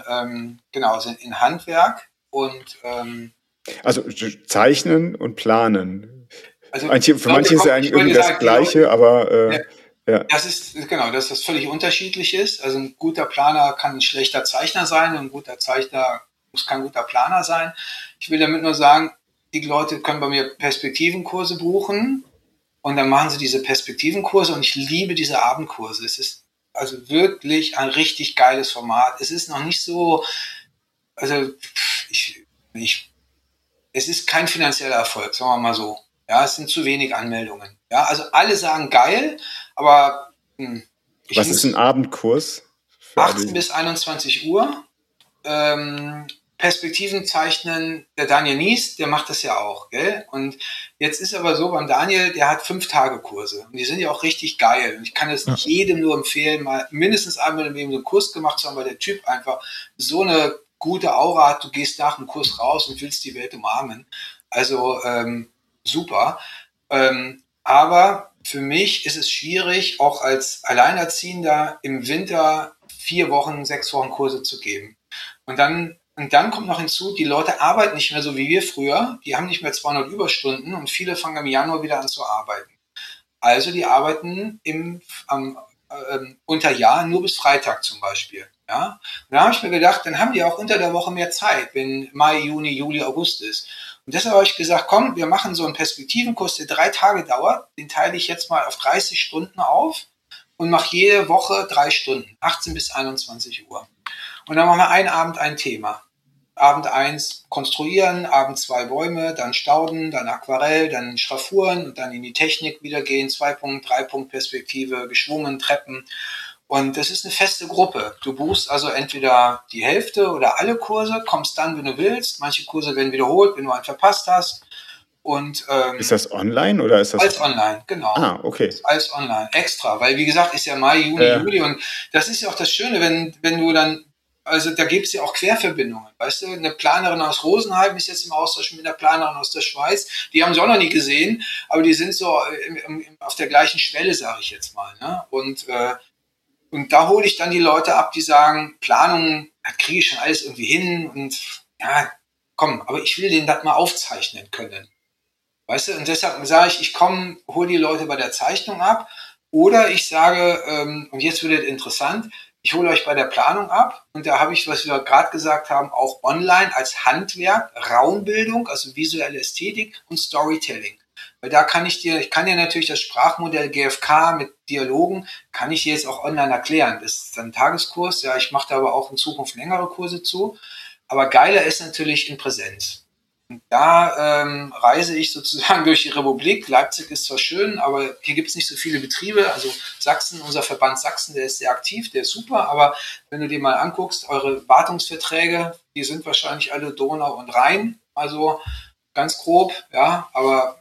Handwerk und also Zeichnen und Planen. Also für manche ist ja eigentlich irgendwie das Gleiche, aber das ist völlig unterschiedlich ist. Also ein guter Planer kann ein schlechter Zeichner sein und ein guter Zeichner muss kein guter Planer sein. Ich will damit nur sagen, die Leute können bei mir Perspektivenkurse buchen und dann machen sie diese Perspektivenkurse und ich liebe diese Abendkurse. Es ist also wirklich ein richtig geiles Format. Es ist noch nicht so, also es ist kein finanzieller Erfolg, sagen wir mal so. Ja, es sind zu wenig Anmeldungen. Ja, also alle sagen geil, aber was ist ein Abendkurs? 18 bis 21 Uhr. Perspektiven zeichnen, der Daniel Nies, der macht das ja auch, gell? Und jetzt ist aber so beim Daniel, der hat 5-Tage-Kurse und die sind ja auch richtig geil und ich kann es jedem nur empfehlen, mal mindestens einmal im Leben so einen Kurs gemacht zu haben, weil der Typ einfach so eine gute Aura hat, du gehst nach dem Kurs raus und willst die Welt umarmen. Also super. Aber für mich ist es schwierig, auch als Alleinerziehender im Winter 4 Wochen, 6 Wochen Kurse zu geben. Und dann kommt noch hinzu, die Leute arbeiten nicht mehr so wie wir früher. Die haben nicht mehr 200 Überstunden und viele fangen im Januar wieder an zu arbeiten. Also die arbeiten unter Jahr nur bis Freitag zum Beispiel. Ja? Und da habe ich mir gedacht, dann haben die auch unter der Woche mehr Zeit, wenn Mai, Juni, Juli, August ist. Und deshalb habe ich gesagt, komm, wir machen so einen Perspektivenkurs, der 3 Tage dauert. Den teile ich jetzt mal auf 30 Stunden auf und mache jede Woche 3 Stunden, 18 bis 21 Uhr. Und dann machen wir einen Abend ein Thema. Abend 1 konstruieren, Abend 2 Bäume, dann Stauden, dann Aquarell, dann Schraffuren und dann in die Technik wieder gehen, 2-Punkt-, 3-Punkt-Perspektive, geschwungen, Treppen. Und das ist eine feste Gruppe. Du buchst also entweder die Hälfte oder alle Kurse, kommst dann, wenn du willst. Manche Kurse werden wiederholt, wenn du einen verpasst hast. Und, ist das online oder ist das? Als online, genau. Ah, okay. Als online, extra. Weil, wie gesagt, ist ja Mai, Juni, Juli und das ist ja auch das Schöne, wenn du dann, also da gibt es ja auch Querverbindungen, weißt du? Eine Planerin aus Rosenheim ist jetzt im Austausch mit einer Planerin aus der Schweiz. Die haben sie auch noch nie gesehen, aber die sind so auf der gleichen Schwelle, sage ich jetzt mal. Ne? Und da hole ich dann die Leute ab, die sagen, Planung, das kriege ich schon alles irgendwie hin und ja, komm, aber ich will denen das mal aufzeichnen können. Weißt du, und deshalb sage ich hole die Leute bei der Zeichnung ab oder ich sage, und jetzt wird es interessant, ich hole euch bei der Planung ab und da habe ich, was wir gerade gesagt haben, auch online als Handwerk, Raumbildung, also visuelle Ästhetik und Storytelling. Weil da ich kann dir natürlich das Sprachmodell GFK mit Dialogen, kann ich dir jetzt auch online erklären. Das ist ein Tageskurs, ja, ich mache da aber auch in Zukunft längere Kurse zu. Aber geiler ist natürlich in Präsenz. Und da reise ich sozusagen durch die Republik. Leipzig ist zwar schön, aber hier gibt es nicht so viele Betriebe. Also Sachsen, unser Verband Sachsen, der ist sehr aktiv, der ist super. Aber wenn du dir mal anguckst, eure Wartungsverträge, die sind wahrscheinlich alle Donau und Rhein. Also ganz grob, ja. Aber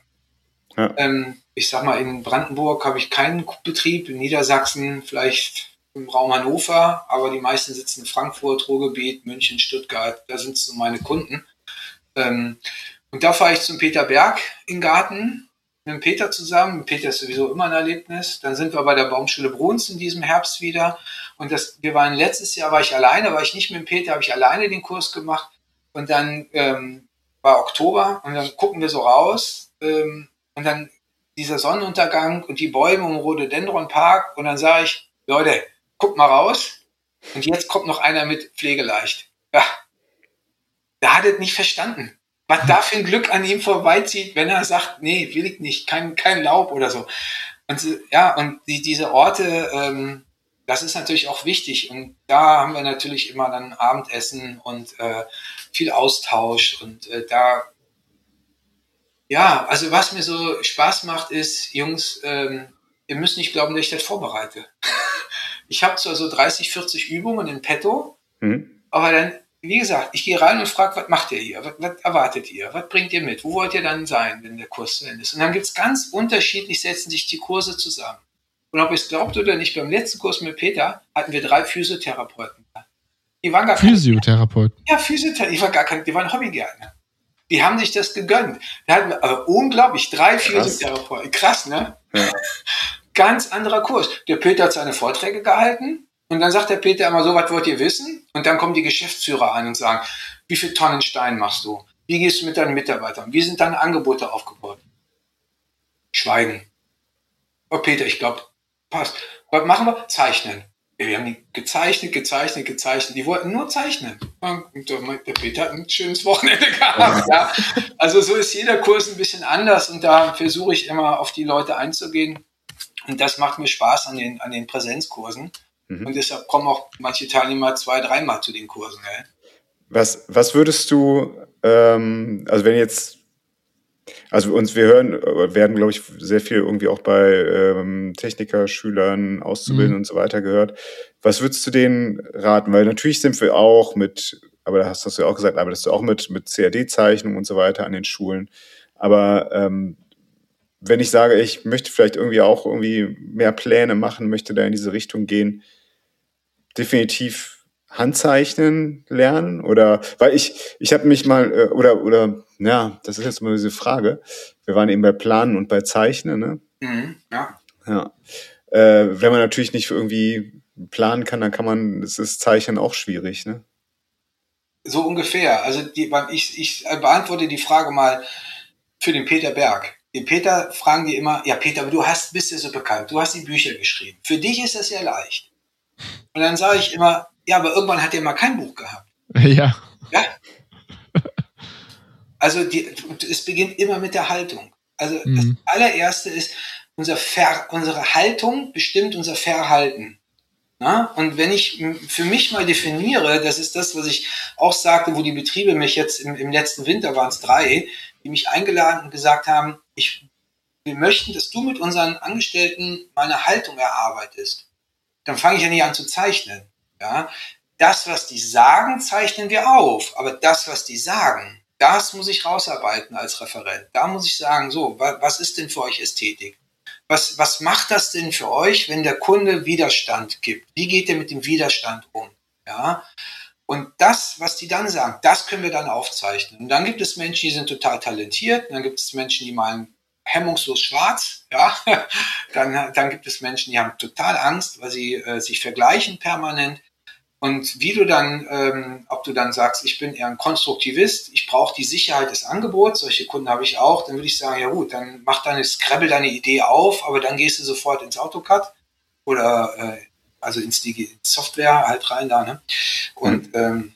ich sag mal, in Brandenburg habe ich keinen Betrieb. In Niedersachsen vielleicht im Raum Hannover. Aber die meisten sitzen in Frankfurt, Ruhrgebiet, München, Stuttgart. Da sind so meine Kunden. Und da fahre ich zum Peter Berg in den Garten mit dem Peter zusammen. Peter ist sowieso immer ein Erlebnis. Dann sind wir bei der Baumschule Bruns in diesem Herbst wieder. Und letztes Jahr war ich alleine, war ich nicht mit dem Peter, habe ich alleine den Kurs gemacht. Und dann war Oktober und dann gucken wir so raus und dann dieser Sonnenuntergang und die Bäume im Rhododendron-Park. Und dann sage ich, Leute, guckt mal raus. Und jetzt kommt noch einer mit Pflegeleicht. Ja. Der hat es nicht verstanden, was da für ein Glück an ihm vorbeizieht, wenn er sagt, nee, will ich nicht, kein Laub oder so. Und ja, und diese Orte, das ist natürlich auch wichtig. Und da haben wir natürlich immer dann Abendessen und viel Austausch. Und also was mir so Spaß macht, ist, Jungs, ihr müsst nicht glauben, dass ich das vorbereite. Ich habe zwar so 30, 40 Übungen in petto, aber dann, wie gesagt, ich gehe rein und frage, was macht ihr hier? Was erwartet ihr? Was bringt ihr mit? Wo wollt ihr dann sein, wenn der Kurs zu Ende ist? Und dann gibt es ganz unterschiedlich, setzen sich die Kurse zusammen. Und ob ihr es glaubt oder nicht, beim letzten Kurs mit Peter hatten wir 3 Physiotherapeuten. Die waren gar Physiotherapeuten? Ja, Physiotherapeuten. Die waren Hobbygärtner. Die haben sich das gegönnt. Da hatten wir, aber unglaublich, 3 Physiotherapeuten. Krass, ne? Ja. Ganz anderer Kurs. Der Peter hat seine Vorträge gehalten. Und dann sagt der Peter immer so, was wollt ihr wissen? Und dann kommen die Geschäftsführer an und sagen, wie viel Tonnen Stein machst du? Wie gehst du mit deinen Mitarbeitern? Wie sind deine Angebote aufgebaut? Schweigen. Oh Peter, ich glaube, passt. Was machen wir? Zeichnen. Wir haben die gezeichnet. Die wollten nur zeichnen. Und der Peter hat ein schönes Wochenende gehabt. Ja. Also so ist jeder Kurs ein bisschen anders und da versuche ich immer auf die Leute einzugehen. Und das macht mir Spaß an den Präsenzkursen. Und deshalb kommen auch manche Teilnehmer 2-3 Mal zu den Kursen. Ey. Was würdest du, also wenn jetzt, also werden, glaube ich, sehr viel irgendwie auch bei Techniker, Schülern, Auszubildenden und so weiter gehört. Was würdest du denen raten? Weil natürlich sind wir auch aber da hast du ja auch gesagt, arbeitest du auch mit CAD-Zeichnung und so weiter an den Schulen. Aber wenn ich sage, ich möchte vielleicht irgendwie mehr Pläne machen, möchte da in diese Richtung gehen, definitiv Handzeichnen lernen? Oder, weil ich habe mich mal, das ist jetzt mal diese Frage. Wir waren eben bei Planen und bei Zeichnen, ne? Ja. Wenn man natürlich nicht irgendwie planen kann, das ist Zeichnen auch schwierig, ne? So ungefähr. Also ich beantworte die Frage mal für den Peter Berg. Den Peter fragen die immer, ja Peter, aber bist ja so bekannt, du hast die Bücher geschrieben. Für dich ist das ja leicht. Und dann sage ich immer, ja, aber irgendwann hat er mal kein Buch gehabt. Ja. Ja. Also es beginnt immer mit der Haltung. Also das allererste ist, unsere Haltung bestimmt unser Verhalten. Na? Und wenn ich für mich mal definiere, das ist das, was ich auch sagte, wo die Betriebe mich jetzt im letzten Winter, waren es 3, die mich eingeladen und gesagt haben, wir möchten, dass du mit unseren Angestellten mal eine Haltung erarbeitest. Dann fange ich ja nicht an zu zeichnen. Ja? Das, was die sagen, zeichnen wir auf. Aber das, was die sagen, das muss ich rausarbeiten als Referent. Da muss ich sagen, so, was ist denn für euch Ästhetik? Was macht das denn für euch, wenn der Kunde Widerstand gibt? Wie geht ihr mit dem Widerstand um? Ja. Und das, was die dann sagen, das können wir dann aufzeichnen. Und dann gibt es Menschen, die sind total talentiert. Und dann gibt es Menschen, die malen hemmungslos schwarz. Ja. Dann gibt es Menschen, die haben total Angst, weil sie sich vergleichen permanent. Und wie du dann, ob du dann sagst, ich bin eher ein Konstruktivist, ich brauche die Sicherheit des Angebots, solche Kunden habe ich auch, dann würde ich sagen, ja gut, dann scrabble deine Idee auf, aber dann gehst du sofort ins AutoCAD oder also ins Software halt rein da, ne? Und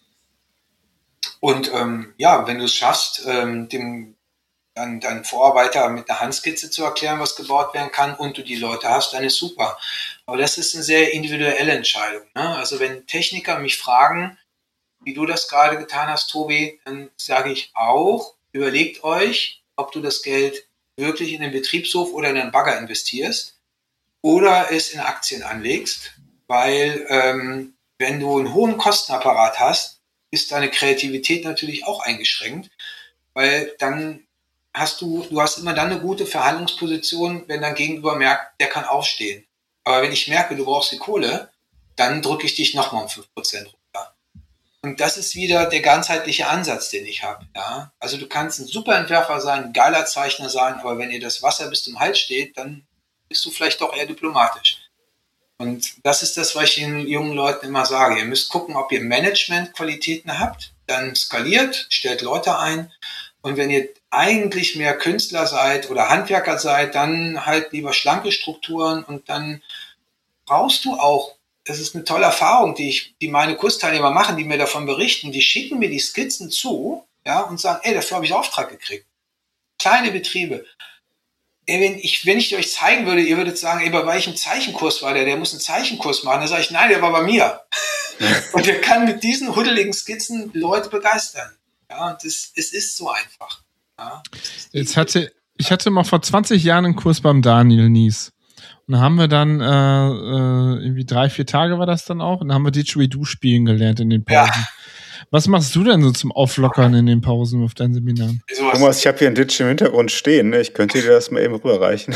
ja, wenn du es schaffst, dem deinen Vorarbeiter mit einer Handskizze zu erklären, was gebaut werden kann und du die Leute hast, dann ist super. Aber das ist eine sehr individuelle Entscheidung. Ne? Also wenn Techniker mich fragen, wie du das gerade getan hast, Tobi, dann sage ich auch, überlegt euch, ob du das Geld wirklich in den Betriebshof oder in einen Bagger investierst oder es in Aktien anlegst, weil wenn du einen hohen Kostenapparat hast, ist deine Kreativität natürlich auch eingeschränkt, weil dann hast du hast immer dann eine gute Verhandlungsposition, wenn dein Gegenüber merkt, der kann aufstehen. Aber wenn ich merke, du brauchst die Kohle, dann drücke ich dich nochmal um 5% runter. Und das ist wieder der ganzheitliche Ansatz, den ich habe. Ja? Also du kannst ein super Entwerfer sein, ein geiler Zeichner sein, aber wenn dir das Wasser bis zum Hals steht, dann bist du vielleicht doch eher diplomatisch. Und das ist das, was ich den jungen Leuten immer sage. Ihr müsst gucken, ob ihr Management-Qualitäten habt, dann skaliert, stellt Leute ein. Und wenn ihr eigentlich mehr Künstler seid oder Handwerker seid, dann halt lieber schlanke Strukturen und dann brauchst du auch, das ist eine tolle Erfahrung, die meine Kursteilnehmer machen, die mir davon berichten, die schicken mir die Skizzen zu, ja, und sagen, ey, dafür habe ich Auftrag gekriegt. Kleine Betriebe. Ey, wenn ich euch zeigen würde, ihr würdet sagen, ey, bei welchem Zeichenkurs war der muss einen Zeichenkurs machen. Dann sage ich, nein, der war bei mir. Und der kann mit diesen huddeligen Skizzen Leute begeistern. Ja, und es ist so einfach. Ja, ich hatte mal vor 20 Jahren einen Kurs beim Daniel Nies. Und da haben wir dann irgendwie 3-4 Tage war das dann auch. Und dann haben wir Didgeridoo spielen gelernt in den Pausen. Ja. Was machst du denn so zum Auflockern in den Pausen auf deinen Seminaren? Thomas, ich habe hier ein Didge im Hintergrund stehen. Ne? Ich könnte dir das mal eben rüberreichen.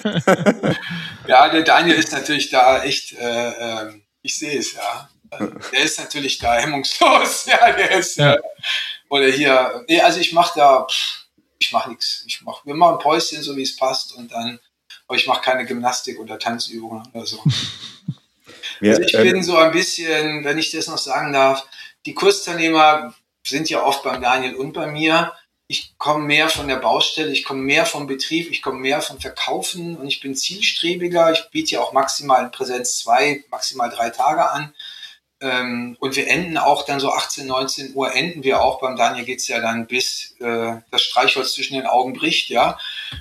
Ja, der Daniel ist natürlich da echt, ich sehe es, ja. Der ist natürlich da hemmungslos. Ja, der ist, ja. Oder hier, nee, also ich mache nichts. Wir machen ein Päuschen, so wie es passt, und dann, aber ich mache keine Gymnastik oder Tanzübungen oder so. Also ich bin so ein bisschen, wenn ich das noch sagen darf, die Kursteilnehmer sind ja oft beim Daniel und bei mir. Ich komme mehr von der Baustelle, ich komme mehr vom Betrieb, ich komme mehr vom Verkaufen und ich bin zielstrebiger. Ich biete ja auch maximal in Präsenz 2, maximal 3 Tage an. Und wir enden auch dann so 18, 19 Uhr enden wir auch. Beim Daniel geht es ja dann bis das Streichholz zwischen den Augen bricht, ja.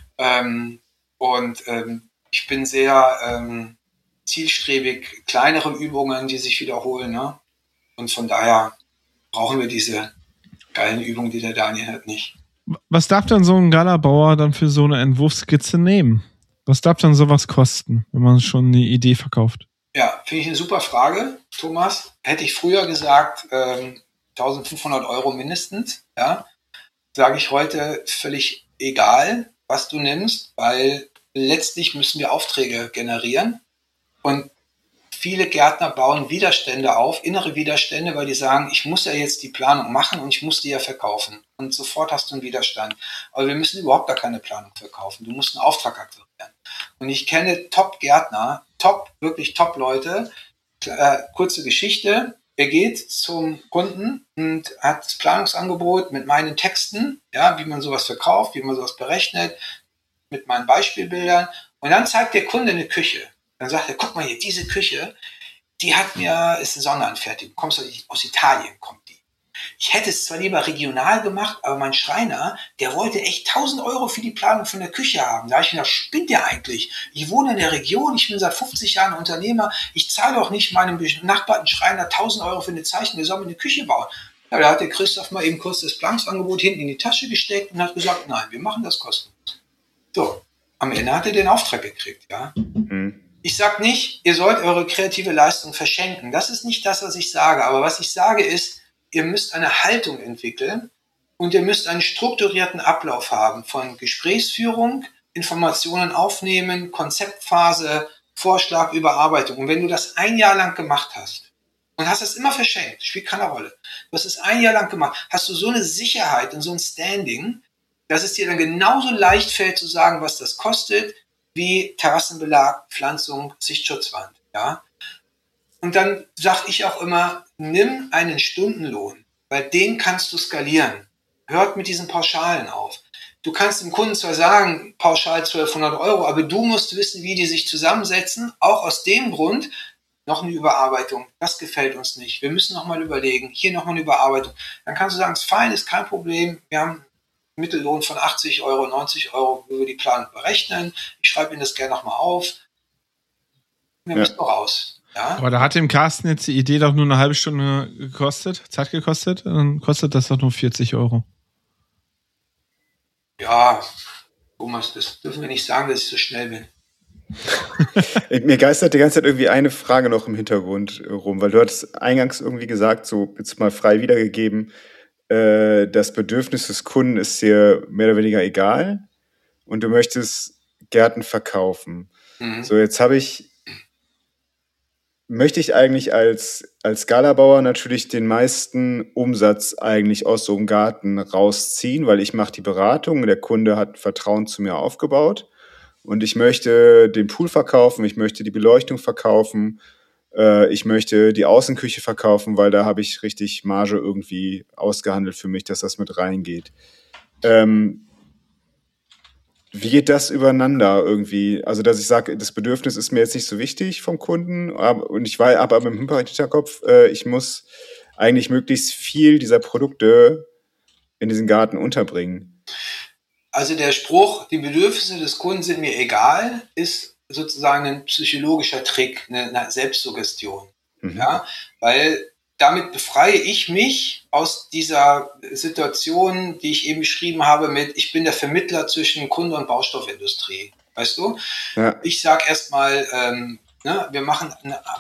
Ich bin sehr zielstrebig, kleinere Übungen, die sich wiederholen, ne? Und von daher brauchen wir diese geilen Übungen, die der Daniel hat, nicht. Was darf denn so ein Galabauer dann für so eine Entwurfsskizze nehmen? Was darf dann sowas kosten, wenn man schon eine Idee verkauft? Ja, finde ich eine super Frage, Thomas. Hätte ich früher gesagt, 1.500 € mindestens, ja, sage ich heute völlig egal, was du nimmst, weil letztlich müssen wir Aufträge generieren und viele Gärtner bauen Widerstände auf, innere Widerstände, weil die sagen, ich muss ja jetzt die Planung machen und ich muss die ja verkaufen. Und sofort hast du einen Widerstand. Aber wir müssen überhaupt gar keine Planung verkaufen. Du musst einen Auftrag akquirieren. Und ich kenne Top-Gärtner, wirklich Top-Leute. Kurze Geschichte. Er geht zum Kunden und hat das Planungsangebot mit meinen Texten, ja, wie man sowas verkauft, wie man sowas berechnet, mit meinen Beispielbildern. Und dann zeigt der Kunde eine Küche. Dann sagt er, guck mal hier, diese Küche, ist eine Sonderanfertigung, kommst aus Italien, kommt die. Ich hätte es zwar lieber regional gemacht, aber mein Schreiner, der wollte echt 1.000 € für die Planung von der Küche haben. Da habe ich mir gedacht, spinnt der eigentlich? Ich wohne in der Region, ich bin seit 50 Jahren Unternehmer, ich zahle doch nicht meinem benachbarten Schreiner 1.000 € für eine Zeichnung, der soll mir eine Küche bauen. Ja, da hat der Christoph mal eben kurz das Planungsangebot hinten in die Tasche gesteckt und hat gesagt, nein, wir machen das kostenlos. So, am Ende hat er den Auftrag gekriegt, ja. Mhm. Ich sage nicht, ihr sollt eure kreative Leistung verschenken. Das ist nicht das, was ich sage. Aber was ich sage ist, ihr müsst eine Haltung entwickeln. Und ihr müsst einen strukturierten Ablauf haben von Gesprächsführung, Informationen aufnehmen, Konzeptphase, Vorschlag, Überarbeitung. Und wenn du das ein Jahr lang gemacht hast und hast es immer verschenkt, spielt keine Rolle, du hast es ein Jahr lang gemacht, hast du so eine Sicherheit und so ein Standing, dass es dir dann genauso leicht fällt zu sagen, was das kostet, wie Terrassenbelag, Pflanzung, Sichtschutzwand. Ja? Und dann sage ich auch immer, nimm einen Stundenlohn, weil den kannst du skalieren. Hört mit diesen Pauschalen auf. Du kannst dem Kunden zwar sagen, pauschal 1.200 €, aber du musst wissen, wie die sich zusammensetzen, auch aus dem Grund, noch eine Überarbeitung, das gefällt uns nicht, wir müssen nochmal überlegen, hier nochmal eine Überarbeitung. Dann kannst du sagen, ist fein, ist kein Problem, wir haben einen Mittellohn von 80 €, 90 €, wie wir die Planung berechnen, ich schreibe Ihnen das gerne nochmal auf, wir müssen raus. Ja? Aber da hat dem Carsten jetzt die Idee doch nur eine halbe Stunde Zeit gekostet, dann kostet das doch nur 40 €. Ja, Thomas, das dürfen wir nicht sagen, dass ich so schnell bin. Mir geistert die ganze Zeit irgendwie eine Frage noch im Hintergrund rum, weil du hattest eingangs irgendwie gesagt, so jetzt mal frei wiedergegeben, das Bedürfnis des Kunden ist dir mehr oder weniger egal und du möchtest Gärten verkaufen. So, jetzt möchte ich eigentlich als Galabauer natürlich den meisten Umsatz eigentlich aus so einem Garten rausziehen, weil ich mache die Beratung, der Kunde hat Vertrauen zu mir aufgebaut und ich möchte den Pool verkaufen, ich möchte die Beleuchtung verkaufen, ich möchte die Außenküche verkaufen, weil da habe ich richtig Marge irgendwie ausgehandelt für mich, dass das mit reingeht. Wie geht das übereinander irgendwie? Also, dass ich sage, das Bedürfnis ist mir jetzt nicht so wichtig vom Kunden, und ich weiß aber im Hinterkopf, ich muss eigentlich möglichst viel dieser Produkte in diesen Garten unterbringen. Also der Spruch, die Bedürfnisse des Kunden sind mir egal, ist sozusagen ein psychologischer Trick, eine Selbstsuggestion. Ja? Weil damit befreie ich mich aus dieser Situation, die ich eben beschrieben habe mit, ich bin der Vermittler zwischen Kunde und Baustoffindustrie. Weißt du? Ja. Ich sage erstmal, wir machen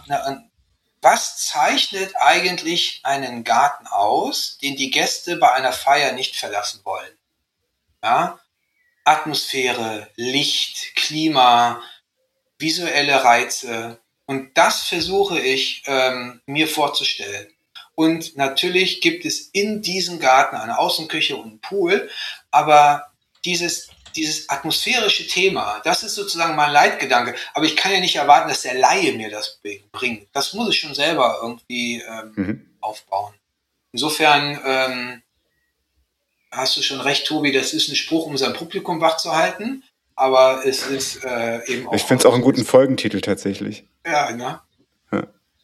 was zeichnet eigentlich einen Garten aus, den die Gäste bei einer Feier nicht verlassen wollen? Ja? Atmosphäre, Licht, Klima, visuelle Reize. Und das versuche ich mir vorzustellen. Und natürlich gibt es in diesem Garten eine Außenküche und einen Pool, aber dieses atmosphärische Thema, das ist sozusagen mein Leitgedanke. Aber ich kann ja nicht erwarten, dass der Laie mir das bringt. Das muss ich schon selber irgendwie aufbauen. Insofern hast du schon recht, Tobi, das ist ein Spruch, um sein Publikum wach zu halten. Aber es ist eben auch... Ich finde es auch einen guten Folgentitel tatsächlich. Ja, ne? Ja.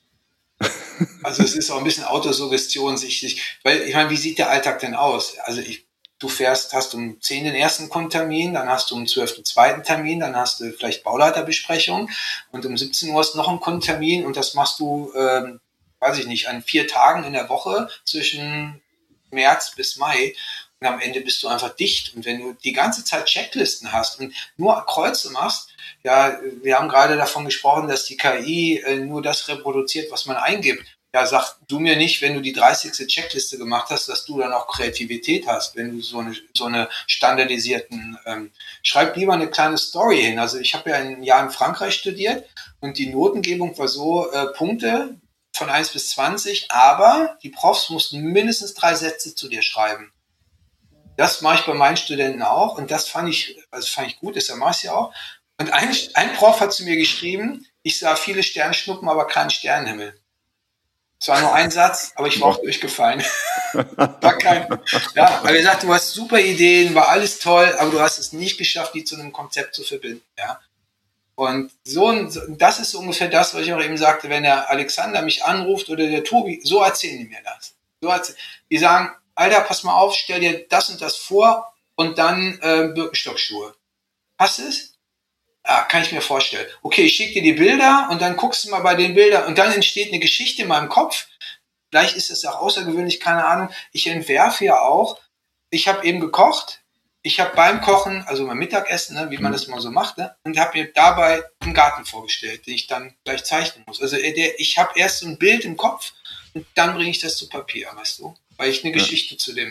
Also es ist auch ein bisschen Autosuggestion, weil ich meine, wie sieht der Alltag denn aus? Also du hast um 10 den ersten Kundentermin, dann hast du um 12 den zweiten Termin, dann hast du vielleicht Bauleiterbesprechung und um 17 Uhr ist noch ein Kundentermin und das machst du, weiß ich nicht, an 4 Tagen in der Woche zwischen März bis Mai. Und am Ende bist du einfach dicht. Und wenn du die ganze Zeit Checklisten hast und nur Kreuze machst, ja, wir haben gerade davon gesprochen, dass die KI nur das reproduziert, was man eingibt. Ja, sag du mir nicht, wenn du die 30. Checkliste gemacht hast, dass du dann auch Kreativität hast, wenn du so eine standardisierten, schreib lieber eine kleine Story hin. Also ich habe ja ein Jahr in Frankreich studiert und die Notengebung war so, Punkte von 1 bis 20, aber die Profs mussten mindestens 3 Sätze zu dir schreiben. Das mache ich bei meinen Studenten auch und das fand ich gut, das mache ich ja auch. Und ein Prof hat zu mir geschrieben, ich sah viele Sternschnuppen, aber keinen Sternenhimmel. Es war nur ein Satz, aber ich war auch durchgefallen. Aber er sagt, du hast super Ideen, war alles toll, aber du hast es nicht geschafft, die zu einem Konzept zu verbinden. Ja? Und das ist so ungefähr das, was ich auch eben sagte, wenn der Alexander mich anruft oder der Tobi, so erzählen die mir das. Die sagen, Alter, pass mal auf, stell dir das und das vor und dann Birkenstockschuhe. Hast du es? Ja, kann ich mir vorstellen. Okay, ich schicke dir die Bilder und dann guckst du mal bei den Bildern und dann entsteht eine Geschichte in meinem Kopf. Vielleicht ist es auch außergewöhnlich, keine Ahnung. Ich entwerfe ja auch. Ich habe eben gekocht. Ich habe beim Kochen, also beim Mittagessen, wie man das mal so macht, und habe mir dabei einen Garten vorgestellt, den ich dann gleich zeichnen muss. Also ich habe erst so ein Bild im Kopf und dann bringe ich das zu Papier, weißt du? Weil ich eine Geschichte zu dem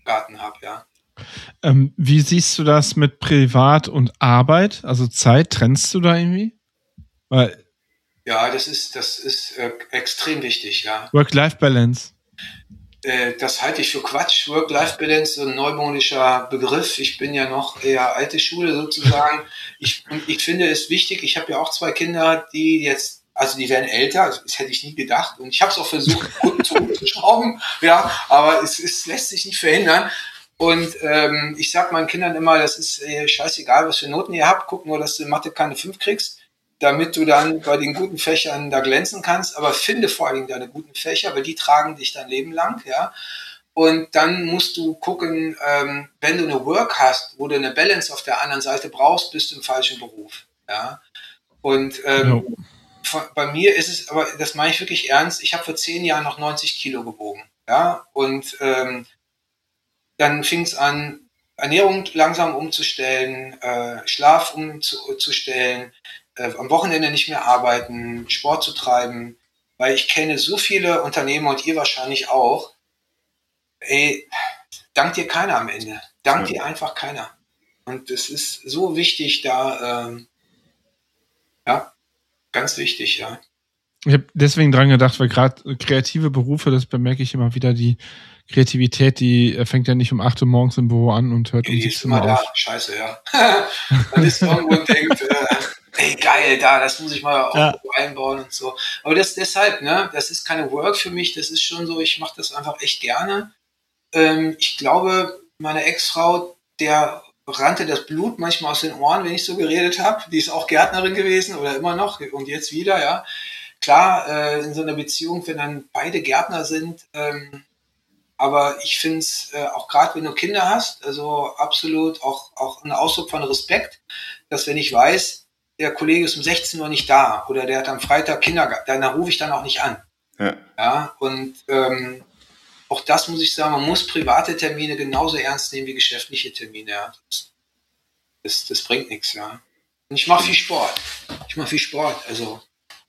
Garten habe, ja. Wie siehst du das mit Privat und Arbeit? Also Zeit, trennst du da irgendwie? Weil Ja, das ist extrem wichtig, ja. Work-Life-Balance. Das halte ich für Quatsch. Work-Life-Balance, so ein neumodischer Begriff. Ich bin ja noch eher alte Schule sozusagen. Und ich finde es wichtig, ich habe ja auch 2 Kinder, die jetzt, also die werden älter, das hätte ich nie gedacht. Und ich habe es auch versucht, zurückzuschrauben, ja, aber es lässt sich nicht verhindern. Und ich sage meinen Kindern immer, das ist scheißegal, was für Noten ihr habt, guck nur, dass du in Mathe keine 5 kriegst, damit du dann bei den guten Fächern da glänzen kannst. Aber finde vor allen Dingen deine guten Fächer, weil die tragen dich dein Leben lang, ja. Und dann musst du gucken, wenn du eine Work hast, wo du eine Balance auf der anderen Seite brauchst, bist du im falschen Beruf, ja. Und bei mir ist es, aber das meine ich wirklich ernst, ich habe vor 10 Jahren noch 90 Kilo gewogen, ja. Und dann fing es an, Ernährung langsam umzustellen, Schlaf umzustellen, am Wochenende nicht mehr arbeiten, Sport zu treiben, weil ich kenne so viele Unternehmer und ihr wahrscheinlich auch, ey, dankt dir keiner am Ende. Dankt dir einfach keiner. Und es ist so wichtig, da, ja, ganz wichtig, ja. Ich habe deswegen dran gedacht, weil gerade kreative Berufe, das bemerke ich immer wieder, die Kreativität, die fängt ja nicht um 8 Uhr morgens im Büro an und hört um 17 Uhr auf. Scheiße, ja. Man ist irgendwo und denkt, ey, geil, das muss ich mal auch einbauen und so. Aber deshalb, ne, das ist keine Work für mich, das ist schon so, ich mache das einfach echt gerne. Ich glaube, meine Ex-Frau, der rannte das Blut manchmal aus den Ohren, wenn ich so geredet habe. Die ist auch Gärtnerin gewesen oder immer noch und jetzt wieder, ja. Klar, in so einer Beziehung, wenn dann beide Gärtner sind, aber ich finde es auch gerade, wenn du Kinder hast, also absolut auch ein Ausdruck von Respekt, dass wenn ich weiß, der Kollege ist um 16 Uhr nicht da oder der hat am Freitag Kindergarten, dann rufe ich dann auch nicht an. Ja, und auch das muss ich sagen, man muss private Termine genauso ernst nehmen wie geschäftliche Termine. Ja. Das bringt nichts, ja. Und ich mache viel Sport. Also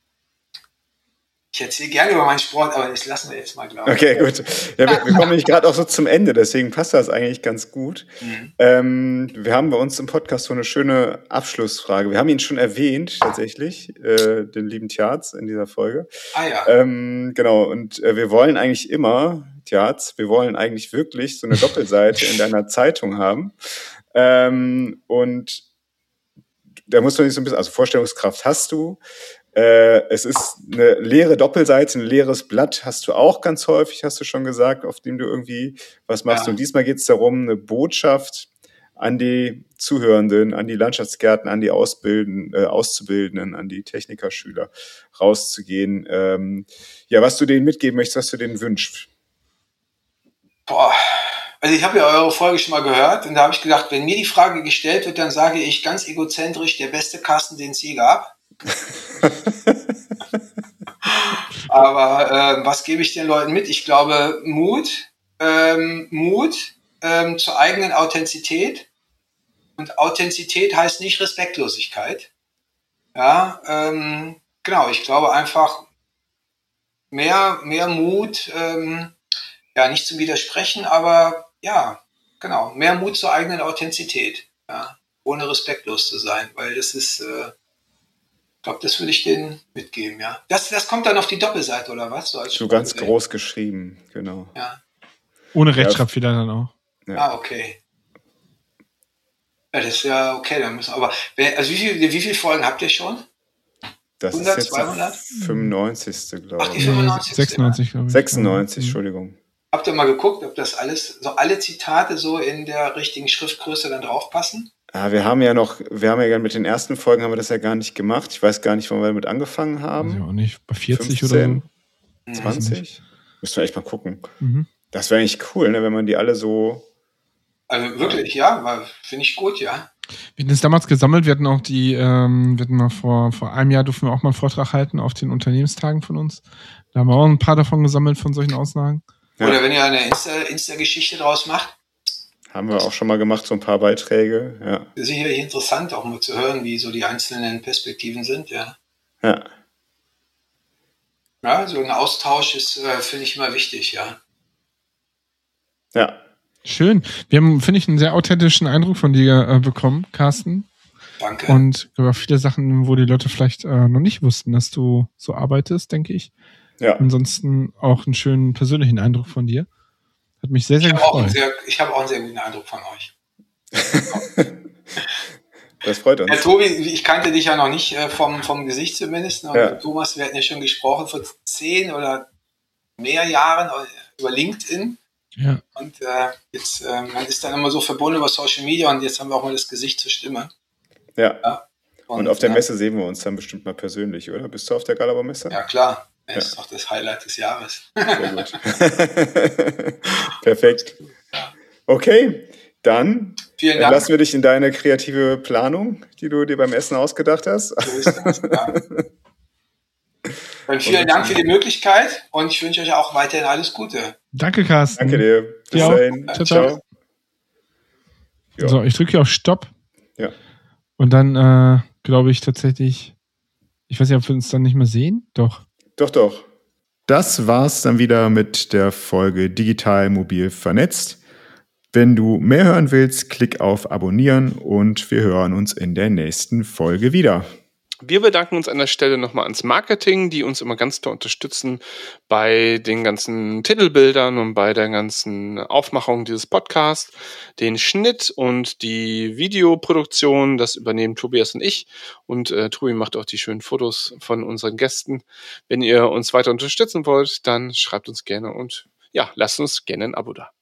ich erzähle gerne über meinen Sport, aber das lassen wir jetzt mal, glaube ich. Okay, gut. Ja, wir kommen nämlich gerade auch so zum Ende, deswegen passt das eigentlich ganz gut. Wir haben bei uns im Podcast so eine schöne Abschlussfrage. Wir haben ihn schon erwähnt, tatsächlich, den lieben Tjarz in dieser Folge. Ah ja. Genau, und wir wollen eigentlich immer, Tjarz, wir wollen eigentlich wirklich so eine Doppelseite in deiner Zeitung haben. Und da muss man sich so ein bisschen, also Vorstellungskraft hast du. Es ist eine leere Doppelseite, ein leeres Blatt hast du auch ganz häufig, hast du schon gesagt, auf dem du irgendwie was machst. Ja. Und diesmal geht es darum, eine Botschaft an die Zuhörenden, an die Landschaftsgärten, an die Auszubildenden, an die Technikerschüler rauszugehen. Ja, was du denen mitgeben möchtest, was du denen wünschst. Boah. Also ich habe ja eure Folge schon mal gehört und da habe ich gedacht, wenn mir die Frage gestellt wird, dann sage ich ganz egozentrisch, der beste Carsten, den es je gab. Aber was gebe ich den Leuten mit? Ich glaube Mut zur eigenen Authentizität. Und Authentizität heißt nicht Respektlosigkeit. Ja, genau. Ich glaube einfach mehr Mut, ja, nicht zum Widersprechen, aber ja, genau, mehr Mut zur eigenen Authentizität. Ja, ohne respektlos zu sein, weil das ist ich glaube, das würde ich denen mitgeben, ja. Das kommt dann auf die Doppelseite, oder was? So ganz groß geschrieben, genau. Ja. Ohne Rechtschreibfehler dann auch. Ja. Ah, okay. Ja, das ist ja okay, dann müssen aber. Also wie viele Folgen habt ihr schon? Das 100, ist jetzt 200? 95. glaube ich. Ach, die 95. 96, glaube ich. 96, Entschuldigung. Habt ihr mal geguckt, ob das alles, so alle Zitate so in der richtigen Schriftgröße dann draufpassen? Ja, wir haben ja mit den ersten Folgen haben wir das ja gar nicht gemacht. Ich weiß gar nicht, wann wir damit angefangen haben. Also auch nicht, bei 40 15, oder so. 20? Müssen wir echt mal gucken. Das wäre eigentlich cool, ne, wenn man die alle so... Also wirklich, ja, finde ich gut, ja. Wir hatten es damals gesammelt, wir hatten auch wir hatten mal vor einem Jahr durften wir auch mal einen Vortrag halten auf den Unternehmenstagen von uns. Da haben wir auch ein paar davon gesammelt, von solchen Aussagen. Ja. Oder wenn ihr eine Insta-Geschichte draus macht. Haben wir auch schon mal gemacht, so ein paar Beiträge, ja. Das ist sicherlich interessant, auch mal zu hören, wie so die einzelnen Perspektiven sind, ja. Ja. Ja, so ein Austausch ist, finde ich, immer wichtig, ja. Ja. Schön. Wir haben, finde ich, einen sehr authentischen Eindruck von dir bekommen, Carsten. Danke. Und über viele Sachen, wo die Leute vielleicht noch nicht wussten, dass du so arbeitest, denke ich. Ja. Ansonsten auch einen schönen persönlichen Eindruck von dir. Hat mich sehr, sehr gefreut. Ich habe auch einen sehr guten Eindruck von euch. Das freut uns. Ja, Tobi, ich kannte dich ja noch nicht vom Gesicht zumindest. Und Thomas, wir hatten ja schon gesprochen vor 10 oder mehr Jahren über LinkedIn. Ja. Und jetzt, man ist dann immer so verbunden über Social Media und jetzt haben wir auch mal das Gesicht zur Stimme. Ja. Und auf der Messe sehen wir uns dann bestimmt mal persönlich, oder? Bist du auf der Galaber-Messe? Ja, klar. Das ist doch das Highlight des Jahres. Sehr gut. Perfekt. Okay, dann lassen wir dich in deine kreative Planung, die du dir beim Essen ausgedacht hast. So ist das, ja. Dann vielen Dank für die Möglichkeit und ich wünsche euch auch weiterhin alles Gute. Danke, Carsten. Danke dir. Bis dahin. Ciao. Ja. So, ich drücke hier auf Stopp. Ja. Und dann glaube ich tatsächlich, ich weiß nicht, ob wir uns dann nicht mehr sehen. Doch. Doch. Das war's dann wieder mit der Folge Digital Mobil Vernetzt. Wenn du mehr hören willst, klick auf Abonnieren und wir hören uns in der nächsten Folge wieder. Wir bedanken uns an der Stelle nochmal ans Marketing, die uns immer ganz toll unterstützen bei den ganzen Titelbildern und bei der ganzen Aufmachung dieses Podcasts. Den Schnitt und die Videoproduktion, das übernehmen Tobias und ich. Und Tobi macht auch die schönen Fotos von unseren Gästen. Wenn ihr uns weiter unterstützen wollt, dann schreibt uns gerne und ja, lasst uns gerne ein Abo da.